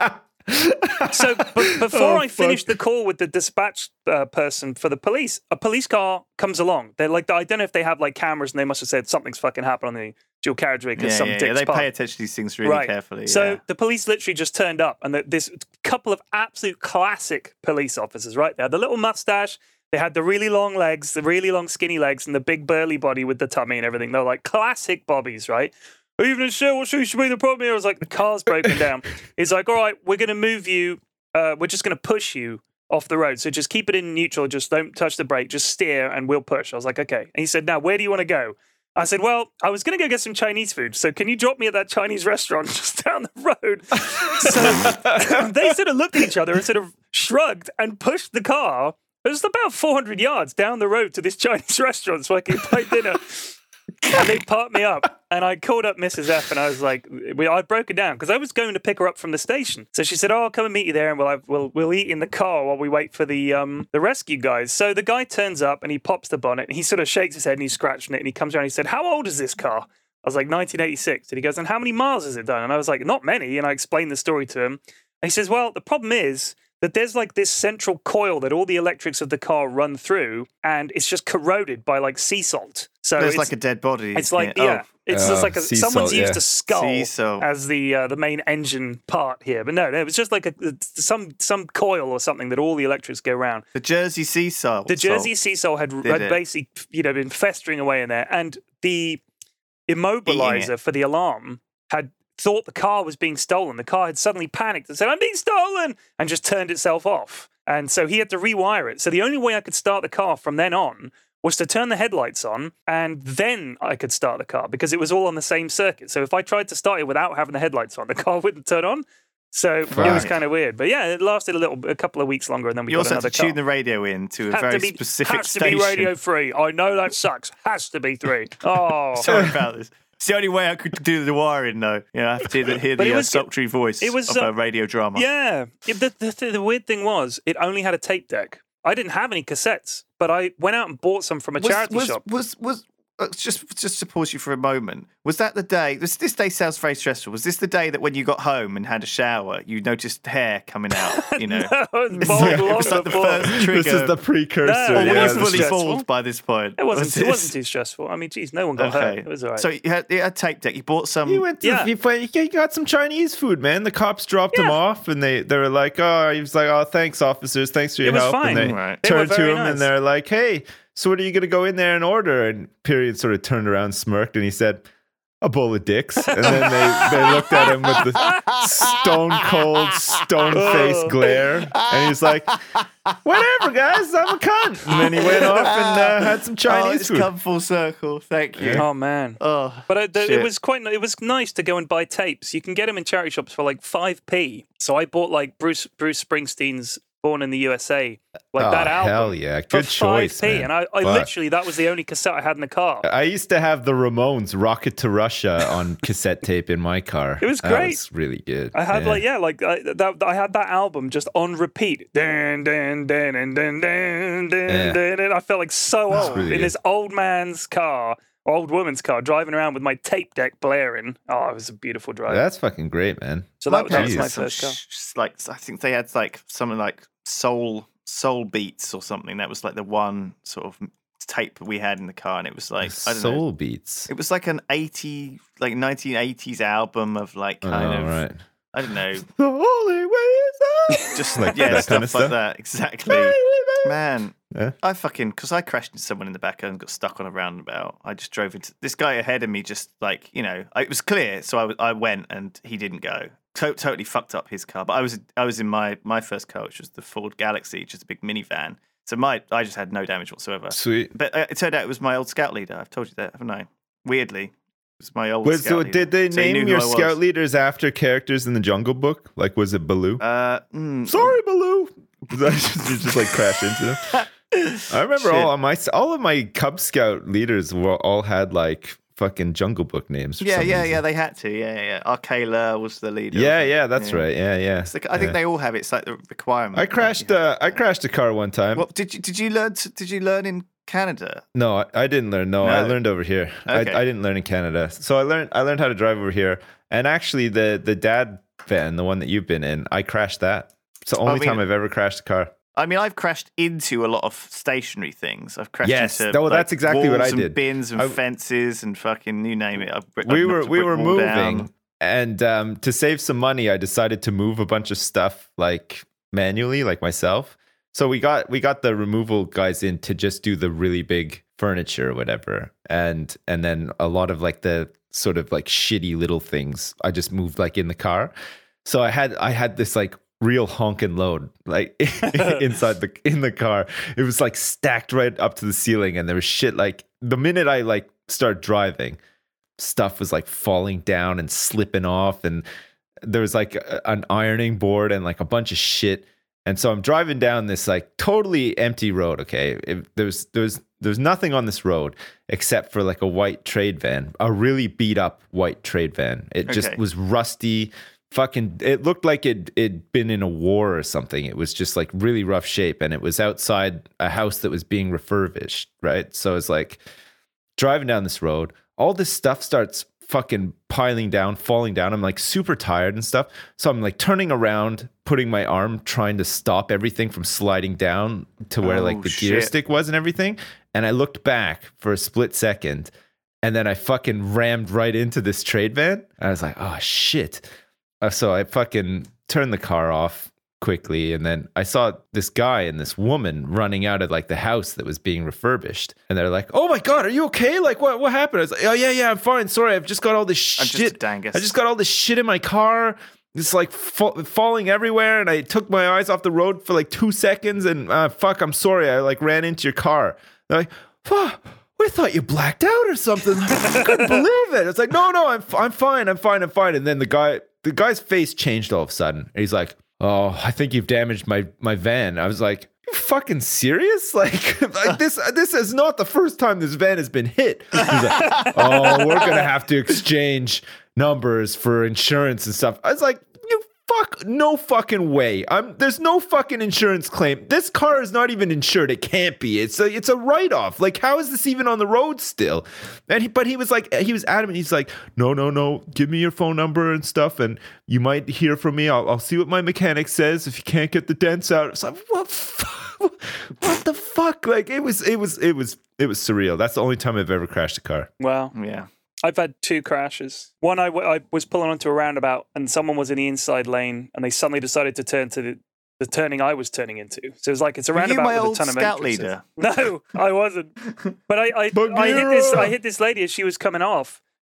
So b- before Oh, I finished fuck. the call with the dispatch uh, person for the police, a police car comes along. They're like, I don't know if they have like cameras, and they must have said something's fucking happened on the dual carriageway because Yeah, some yeah, dick's yeah. They parked. pay attention to these things really Right. carefully. So yeah. the police literally just turned up, and the, this couple of absolute classic police officers, right? They had the little mustache, they had the really long legs, the really long skinny legs, and the big burly body with the tummy and everything. They were like classic bobbies, right? "Even sure what should be the problem here?" I was like, "The car's broken down." He's like, "All right, we're going to move you. Uh, we're just going to push you off the road. So just keep it in neutral. Just don't touch the brake. Just steer, and we'll push." I was like, "Okay." And he said, "Now, where do you want to go?" I said, "Well, I was going to go get some Chinese food. So can you drop me at that Chinese restaurant just down the road?" So they sort of looked at each other and sort of shrugged and pushed the car. It was about four hundred yards down the road to this Chinese restaurant so I could buy dinner. And they parked me up, and I called up Missus F, and I was like, we, I broke it down because I was going to pick her up from the station. So she said, "Oh, I'll come and meet you there, and we'll have, we'll we'll eat in the car while we wait for the um the rescue guys." So the guy turns up and he pops the bonnet, and he sort of shakes his head and he's scratching it, and he comes around and he said, "How old is this car?" I was like, nineteen eighty-six. And he goes, "And how many miles has it done?" And I was like, "Not many." And I explained the story to him, and he says, "Well, the problem is that there's like this central coil that all the electrics of the car run through, and it's just corroded by like sea salt. So There's it's like a dead body. It's like yeah. yeah, Oh, it's Uh, just like a, sea someone's salt, used yeah. a skull Sea salt. as the uh, the main engine part here, but no, no, it was just like a, some some coil or something that all the electrics go around. the Jersey sea salt. The Jersey sea salt had, Did had it? basically you know been festering away in there, and the immobilizer for the alarm had thought the car was being stolen. The car had suddenly panicked and said, "I'm being stolen," and just turned itself off. And so he had to rewire it. So the only way I could start the car from then on was to turn the headlights on, and then I could start the car because it was all on the same circuit. So if I tried to start it without having the headlights on, the car wouldn't turn on. So it was Right. kind of weird. But yeah, it lasted a little, a couple of weeks longer, and then we You got also another had to tune car. the radio in to a Had very to be, specific has station. to be radio free. I know that sucks. Has to be three. Oh, Sorry about this. It's the only way I could do the wiring, though. You know, I have to hear the, hear But the it uh, was- sultry voice it was, of uh, a radio drama. yeah. It- the, the, the weird thing was, it only had a tape deck. I didn't have any cassettes, but I went out and bought some from a was, charity was, shop. Was was uh, just just to pause you for a moment? Was that the day? This this day sounds very stressful. Was this the day that when you got home and had a shower, you noticed hair coming out? You know, No, it was It's bald like- long it's like the before. first trigger. This is the precursor. No, Or it were yeah. you wasn't fully stressful. fooled by this point? It wasn't. Was It this- wasn't too stressful. I mean, geez, no one got hurt. It was all right. So you had, you had tape deck. You bought some. He went to Yeah. he, went- he got some Chinese food, man. The cops dropped him Yeah. off, and they, they were like, "Oh," he was like, "Oh, thanks, officers. Thanks for your It was help." fine. And they Right. They were turned to very him, nice. and they're like, "Hey, so what are you going to go in there and order?" And Period sort of turned around, smirked, and he said, a bowl of dicks. And then they, they looked at him with the stone cold, stone faced glare. And he's like, whatever, guys, I'm a cunt. And then he went off and uh, had some Oh, Chinese it's food. come full circle. Thank you. Oh man. Oh, But uh, th- shit. it was quite. It was nice to go and buy tapes. You can get them in charity shops for like five p. So I bought like Bruce Bruce Springsteen's "Born in the U S A," like Oh, that album. hell yeah. for Good choice, five p. man. And I, I Fuck. literally that was the only cassette I had in the car. I used to have the Ramones "Rocket to Russia" on cassette tape in my car. It was That great. was really good. I had Yeah. like yeah, like I, that, I had that album just on repeat. Dun, dun, dun, dun, dun, dun, dun, Yeah. dun, dun. I felt like so That's old really in good. this old man's car, or old woman's car, driving around with my tape deck blaring. Oh, it was a beautiful drive. That's fucking great, man. so that, that was Jeez. my Some first car. sh- like I think they had like something like soul soul beats or something. That was like the one sort of tape we had in the car, and it was like I don't Soul know. Beats. It was like an eighty like nineteen eighties album of like kind oh, of right. I don't know, The holy way is up. just Like yeah, that stuff kind like of stuff? that. Exactly, man. Yeah. I fucking because I crashed into someone in the back and got stuck on a roundabout. I just drove into this guy ahead of me. Just like you know, I, it was clear, so I, w- I went and he didn't go. To- totally fucked up his car. But I was I was in my my first car, which was the Ford Galaxy, just a big minivan. So my I just had no damage whatsoever. Sweet. But uh, it turned out it was my old scout leader. I've told you that, haven't I? Weirdly, it was my old. Was, scout so leader. did they So he knew name who your I was. scout leaders after characters in the Jungle Book? Like, was it Baloo? Uh, mm, Sorry, Baloo. Was that just, you just like crash into them? I remember Shit. all of my all of my Cub Scout leaders were all had like fucking Jungle Book names. For Yeah, some yeah, reason. yeah. They had to. Yeah, yeah. yeah. Arcala was the leader. Yeah, yeah, that's Yeah. right. Yeah, yeah. It's like, I think yeah. they all have it. It's like the requirement. I Like, crashed. you have Uh, to- I crashed a car one time. What did you did you learn? To, did you learn in Canada? No, I, I didn't learn. No, I No. learned over here. Okay. I, I didn't learn in Canada. So I learned. I learned how to drive over here. And actually, the the dad van, the one that you've been in, I crashed that. It's the only mean- time I've ever crashed a car. I mean, I've crashed into a lot of stationary things. I've crashed Yes, into no, like, that's exactly what walls I and did. bins and I- fences and fucking you name it. I've, I've we knocked were a we brick were wall moving, down. and um, to save some money, I decided to move a bunch of stuff like manually, like myself. So we got we got the removal guys in to just do the really big furniture or whatever, and and then a lot of like the sort of like shitty little things I just moved like in the car. So I had I had this like real honking load like inside the in the car. It was like stacked right up to the ceiling, and there was shit like the minute I like started driving, stuff was like falling down and slipping off, and there was like a, an ironing board and like a bunch of shit. And so I'm driving down this like totally empty road. Okay, it, there's there's there's nothing on this road except for like a white trade van, a really beat up white trade van. It just Okay. was rusty. Fucking, it looked like it it'd been in a war or something. It was just like really rough shape, and it was outside a house that was being refurbished, right? So it's like driving down this road, all this stuff starts fucking piling down, falling down. I'm like super tired and stuff. So I'm like turning around, putting my arm, trying to stop everything from sliding down to where Oh, like the gear shit. stick was and everything. And I looked back for a split second, and then I fucking rammed right into this trade van. I was like, oh shit. Uh, so I fucking turned the car off quickly, and then I saw this guy and this woman running out of like the house that was being refurbished, and they're like, "Oh my god, are you okay? Like, what what happened?" I was like, "Oh yeah, yeah, I'm fine. Sorry, I've just got all this I'm just a shit. dangus. I just got all this shit in my car. It's like fa- falling everywhere, and I took my eyes off the road for like two seconds, and uh, fuck, I'm sorry. I like ran into your car." They're like, "Fuck." We thought you blacked out or something. I couldn't believe it. It's like, no, no, I'm, I'm fine, I'm fine, I'm fine. And then the guy, the guy's face changed all of a sudden. He's like, "Oh, I think you've damaged my my van." I was like, "You fucking serious? Like, like this this is not the first time this van has been hit." He's like, "Oh, we're gonna have to exchange numbers for insurance and stuff." I was like, "You fuck, no fucking way. I'm there's no fucking insurance claim. This car is not even insured. It can't be. It's a it's a write-off. Like, how is this even on the road still?" And he, but he was like, he was adamant. He's like, "No, no, no. Give me your phone number and stuff, and you might hear from me. I'll, I'll see what my mechanic says. If you can't get the dents out." It's like, what? Fu- what the fuck? Like, it was, it was, it was, it was surreal. That's the only time I've ever crashed a car. Wow. Yeah. I've had two crashes. One, I, w- I was pulling onto a roundabout and someone was in the inside lane and they suddenly decided to turn to the, the turning I was turning into. So it was like, it's a Were you roundabout my with old a ton of scout entrances. leader? No, I wasn't. But I, I, I hit this I hit this lady as she was coming off.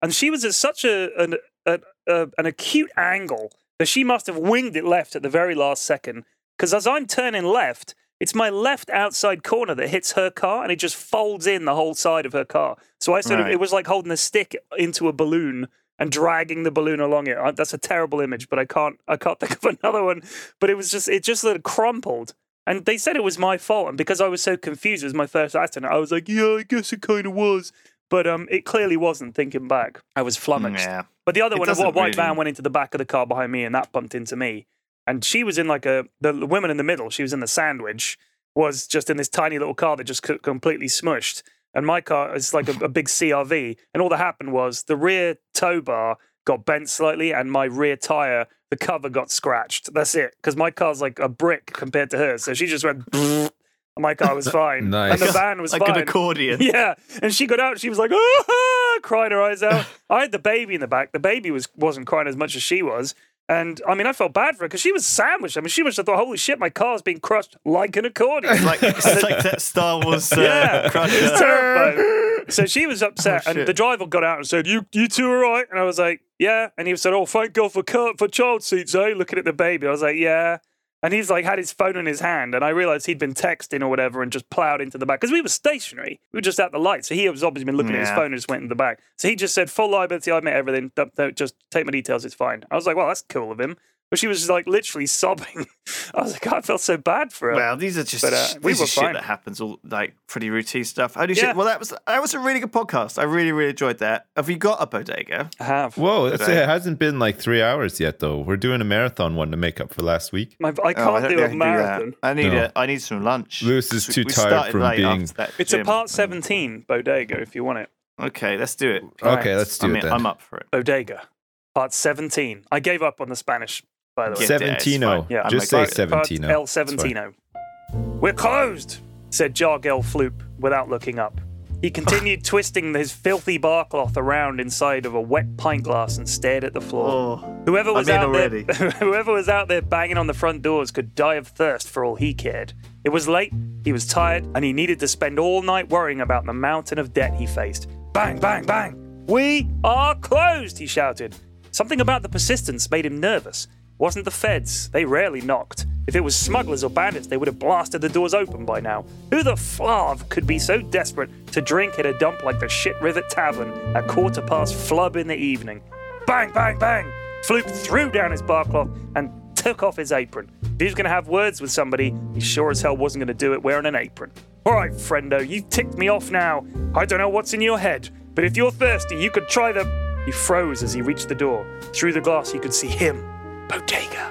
and she was at such a an, a, a, an acute angle that she must have winged it left at the very last second. Because as I'm turning left, it's my left outside corner that hits her car, and it just folds in the whole side of her car. So I sort Right. of, it was like holding a stick into a balloon and dragging the balloon along it. I, that's a terrible image, but I can't, I can't think of another one. But it was just, it just sort of crumpled. And they said it was my fault, and because I was so confused, it was my first accident. I was like, yeah, I guess it kind of was. But um, it clearly wasn't, thinking back. I was flummoxed. Yeah. But the other It one, a doesn't white van really- went into the back of the car behind me, and that bumped into me. And she was in like a, the, the woman in the middle, she was in the sandwich, was just in this tiny little car that just c- completely smushed. And my car is like a, a big C R V. And all that happened was the rear tow bar got bent slightly, and my rear tire, the cover got scratched. That's it. Because my car's like a brick compared to hers. So she just went, and my car was fine. Nice. And the van was Like fine. an accordion. Yeah, and she got out. She was like, ah, crying her eyes out. I had the baby in the back. The baby was wasn't crying as much as she was, and I mean, I felt bad for her because she was sandwiched. I mean, she must have thought, "Holy shit, my car's being crushed like an accordion." Like, it's like that Star Wars uh, Yeah, crusher. it's terrifying. So she was upset, Oh, and shit. the driver got out and said, "You, you two are right." And I was like, "Yeah." And he said, "Oh, thank God for car- for child seats, eh?" Looking at the baby, I was like, "Yeah." And he's like had his phone in his hand, and I realized he'd been texting or whatever and just plowed into the back because we were stationary. We were just at the light, so he was obviously been looking at his Yeah. phone and just went in the back. So he just said, "Full liability, I admit everything. Don't, don't, just take my details, it's fine." I was like, "Well, that's cool of him." But she was just like literally sobbing. I was like, I felt so bad for her. Well, these are just But, uh, sh- we these were are shit fine. that happens, all like pretty routine stuff. Holy Yeah. shit! Well, that was that was a really good podcast. I really really enjoyed that. Have you got a bodega? I have. Whoa, it's, Today. it hasn't been like three hours yet, though. We're doing a marathon one to make up for last week. My, I Oh, can't don't do think I a can marathon. that. I need No. a, I need some lunch. Lewis is We- too we tired started from late being- after that It's gym. a part seventeen bodega if you want it. Okay, let's do it. Okay, let's do I it mean, then. I'm up for it. Bodega. Part seventeen. I gave up on the Spanish, by the way. Yeah, Seventino. it's fine. Yeah, Just I'm say okay. Part Seventino. El It's fine. Seventino. We're closed, said Jargel Floop without looking up. He continued twisting his filthy bar cloth around inside of a wet pint glass and stared at the floor. Oh, Whoever was I'm in out already. there, whoever was out there banging on the front doors could die of thirst for all he cared. It was late, he was tired, and he needed to spend all night worrying about the mountain of debt he faced. Bang, bang, bang! We are closed, he shouted. Something about the persistence made him nervous. It wasn't the feds. They rarely knocked. If it was smugglers or bandits, they would have blasted the doors open by now. Who the flav could be so desperate to drink at a dump like the Shit Rivet Tavern at quarter past flub in the evening? Bang, bang, bang! Floop threw down his bar cloth and took off his apron. If he was going to have words with somebody, he sure as hell wasn't going to do it wearing an apron. All right, friendo, you've ticked me off now. I don't know what's in your head, but if you're thirsty, you could try the... He froze as he reached the door. Through the glass, he could see him. Bodega.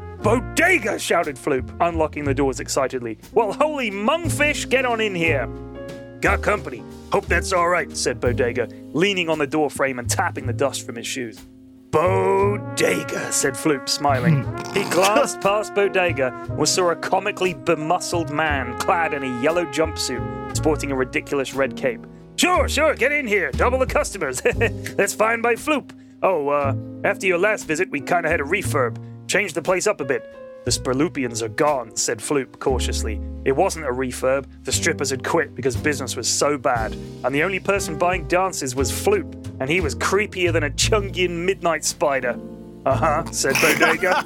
Bodega, shouted Floop, unlocking the doors excitedly. Well, holy mungfish, get on in here. Got company. Hope that's all right, said Bodega, leaning on the door frame and tapping the dust from his shoes. Bodega, said Floop, smiling. He glanced past Bodega and saw a comically bemuscled man clad in a yellow jumpsuit, sporting a ridiculous red cape. Sure, sure, get in here. Double the customers. That's fine by Floop. Oh, uh, after your last visit, we kind of had a refurb. Changed the place up a bit. The Spurlupians are gone, said Floop cautiously. It wasn't a refurb. The strippers had quit because business was so bad. And the only person buying dances was Floop, and he was creepier than a Chungian midnight spider. Uh-huh, said Bodega.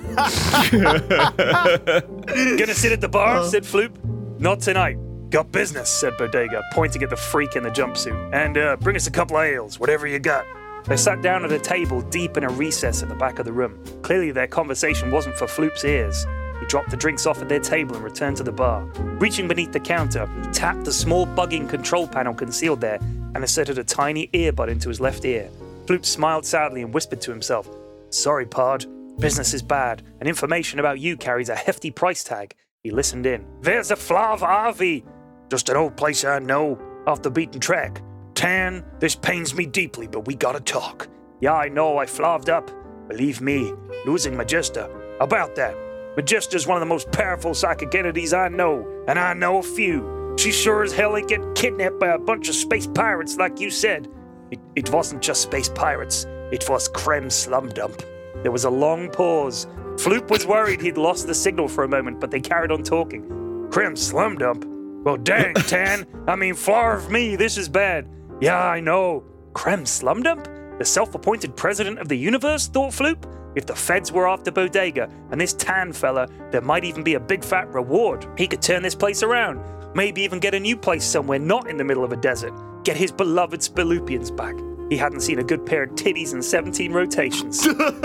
Gonna sit at the bar, said Floop. Not tonight. Got business, said Bodega, pointing at the freak in the jumpsuit. And uh, bring us a couple of ales, whatever you got. They sat down at a table deep in a recess at the back of the room. Clearly their conversation wasn't for Floop's ears. He dropped the drinks off at their table and returned to the bar. Reaching beneath the counter, he tapped the small bugging control panel concealed there and inserted a tiny earbud into his left ear. Floop smiled sadly and whispered to himself, Sorry, Pard. Business is bad, and information about you carries a hefty price tag. He listened in. There's a Flav R V. Just an old place I know, off the beaten track. Tan, this pains me deeply, but we gotta talk. Yeah, I know I flaved up. Believe me, losing Majesta. About that. Majesta's one of the most powerful psychic entities I know, and I know a few. She sure as hell ain't get kidnapped by a bunch of space pirates like you said. It, it wasn't just space pirates. It was Krem Slum Dump. There was a long pause. Floop was worried he'd lost the signal for a moment, but they carried on talking. Krem Slum Dump? Well, dang, Tan. I mean, flar of me, this is bad. Yeah, I know. Krem Slum Dump? The self-appointed president of the universe, thought Floop? If the feds were after Bodega and this tan fella, there might even be a big fat reward. He could turn this place around. Maybe even get a new place somewhere not in the middle of a desert. Get his beloved Spiloopians back. He hadn't seen a good pair of titties in seventeen rotations.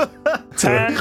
Tan,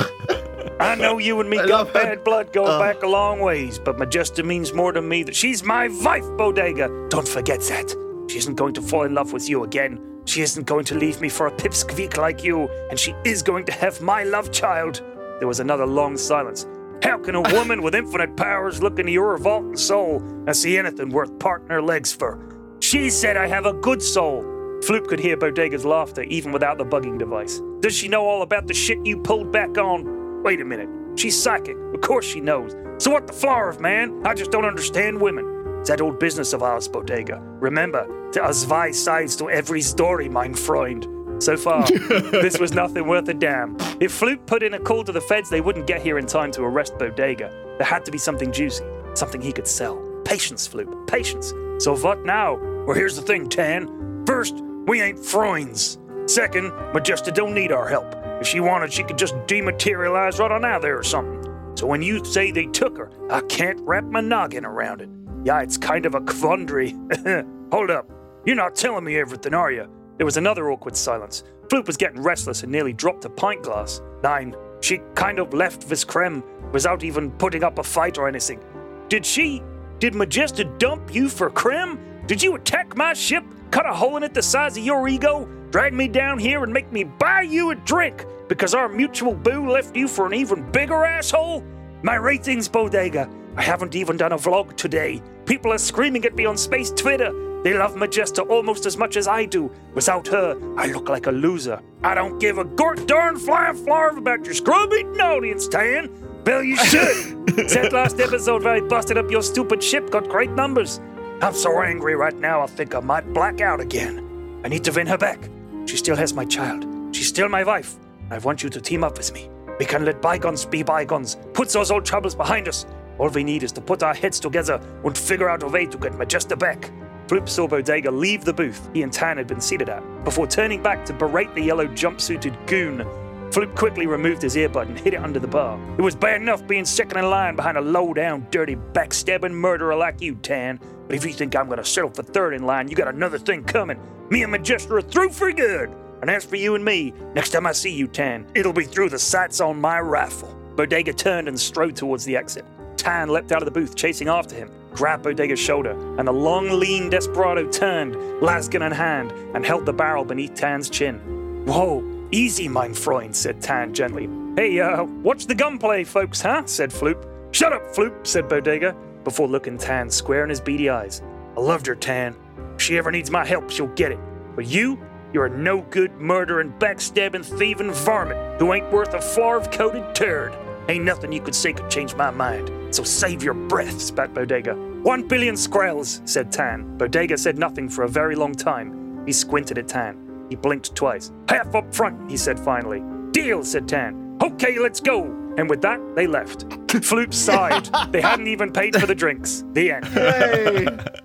I know you and me got bad blood going uh. back a long ways, but Majesta means more to me that she's my wife, Bodega. Don't forget that. She isn't going to fall in love with you again. She isn't going to leave me for a pipsqueak like you, and she is going to have my love child. There was another long silence. How can a woman with infinite powers look into your revolting soul and see anything worth parting her legs for? She said I have a good soul. Floop could hear Bodega's laughter even without the bugging device. Does she know all about the shit you pulled back on? Wait a minute. She's psychic. Of course she knows. So what the flower of man? I just don't understand women. It's that old business of ours, Bodega. Remember, there are zwei sides to every story, mein Freund. So far, this was nothing worth a damn. If Floop put in a call to the feds, they wouldn't get here in time to arrest Bodega. There had to be something juicy, something he could sell. Patience, Floop, patience. So what now? Well, here's the thing, Tan. First, we ain't Freunds. Second, Majesta don't need our help. If she wanted, she could just dematerialize right on out there or something. So when you say they took her, I can't wrap my noggin around it. Yeah, it's kind of a quandary. Hold up. You're not telling me everything, are you? There was another awkward silence. Floop was getting restless and nearly dropped a pint glass. Nine. She kind of left this creme without even putting up a fight or anything. Did she? Did Majesta dump you for creme? Did you attack my ship, cut a hole in it the size of your ego, drag me down here and make me buy you a drink because our mutual boo left you for an even bigger asshole? My ratings, Bodega. I haven't even done a vlog today. People are screaming at me on Space Twitter. They love Majesta almost as much as I do. Without her, I look like a loser. I don't give a gort darn fly flarv about your scrub-eating audience, Tan. Well, you should. That last episode where I busted up your stupid ship got great numbers. I'm so angry right now I think I might black out again. I need to win her back. She still has my child. She's still my wife. I want you to team up with me. We can let bygones be bygones. Put those old troubles behind us. All we need is to put our heads together and figure out a way to get Majesta back. Floop saw Bodega leave the booth he and Tan had been seated at. Before turning back to berate the yellow jumpsuited goon, Floop quickly removed his earbud and hid it under the bar. It was bad enough being second in line behind a low-down, dirty, backstabbing murderer like you, Tan. But if you think I'm going to settle for third in line, you got another thing coming. Me and Majesta are through for good. And as for you and me, next time I see you, Tan, it'll be through the sights on my rifle. Bodega turned and strode towards the exit. Tan leapt out of the booth, chasing after him, grabbed Bodega's shoulder, and the long, lean desperado turned, lasgun in hand, and held the barrel beneath Tan's chin. Whoa, easy, mein Freund, said Tan gently. Hey, uh, watch the gunplay, folks, huh? said Floop. Shut up, Floop, said Bodega, before looking Tan square in his beady eyes. I loved her, Tan. If she ever needs my help, she'll get it. But you, you're a no-good, murdering, backstabbing, thieving varmint who ain't worth a flarv-coated turd. Ain't nothing you could say could change my mind. So save your breath, spat Bodega. One billion skrells, said Tan. Bodega said nothing for a very long time. He squinted at Tan. He blinked twice. Half up front, he said finally. Deal, said Tan. Okay, let's go. And with that, they left. Floop sighed. They hadn't even paid for the drinks. The end. Hey.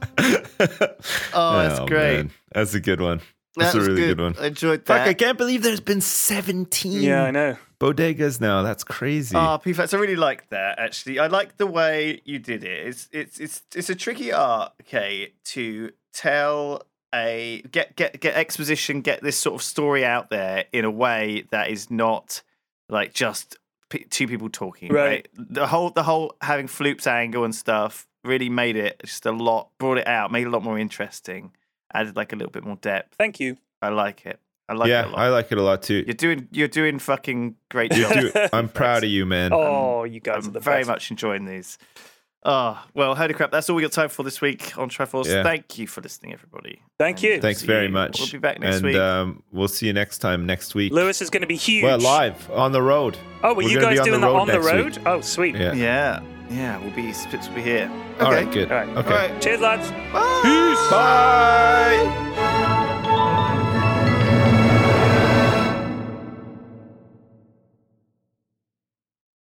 Oh, that's oh, great. Man. That's a good one. That's that a really good. good one. I enjoyed that. Fuck, I can't believe there's been seventeen. Yeah, I know. Bodegas now. That's crazy. Oh, P FATS, I really like that, actually. I like the way you did it. It's it's it's it's a tricky art, okay, to tell a get get get exposition, get this sort of story out there in a way that is not like just p- two people talking, right. right? The whole the whole having Floop's angle and stuff really made it just a lot, brought it out, made it a lot more interesting, added like a little bit more depth. Thank you. I like it. I like yeah, it a lot. I like it a lot too. You're doing, you're doing fucking great You job. do, I'm proud of you, man. Oh, you guys I'm are the very best. much enjoying these. Oh, well, holy crap. That's all we got time for this week on Triforce. Yeah. Thank you for listening, everybody. Thank And you. Thanks see very you. much. We'll be back next and, week. um, we'll see you next time, next week. Lewis is going to be huge. Well, live on the road. Oh, were We're you gonna be guys on doing the that road on the next road? week. Oh, sweet. Yeah. Yeah. Yeah, we'll be, we'll be here. Okay. All right, good. All right. Okay. All right. Cheers, lads. Bye. Peace. Bye.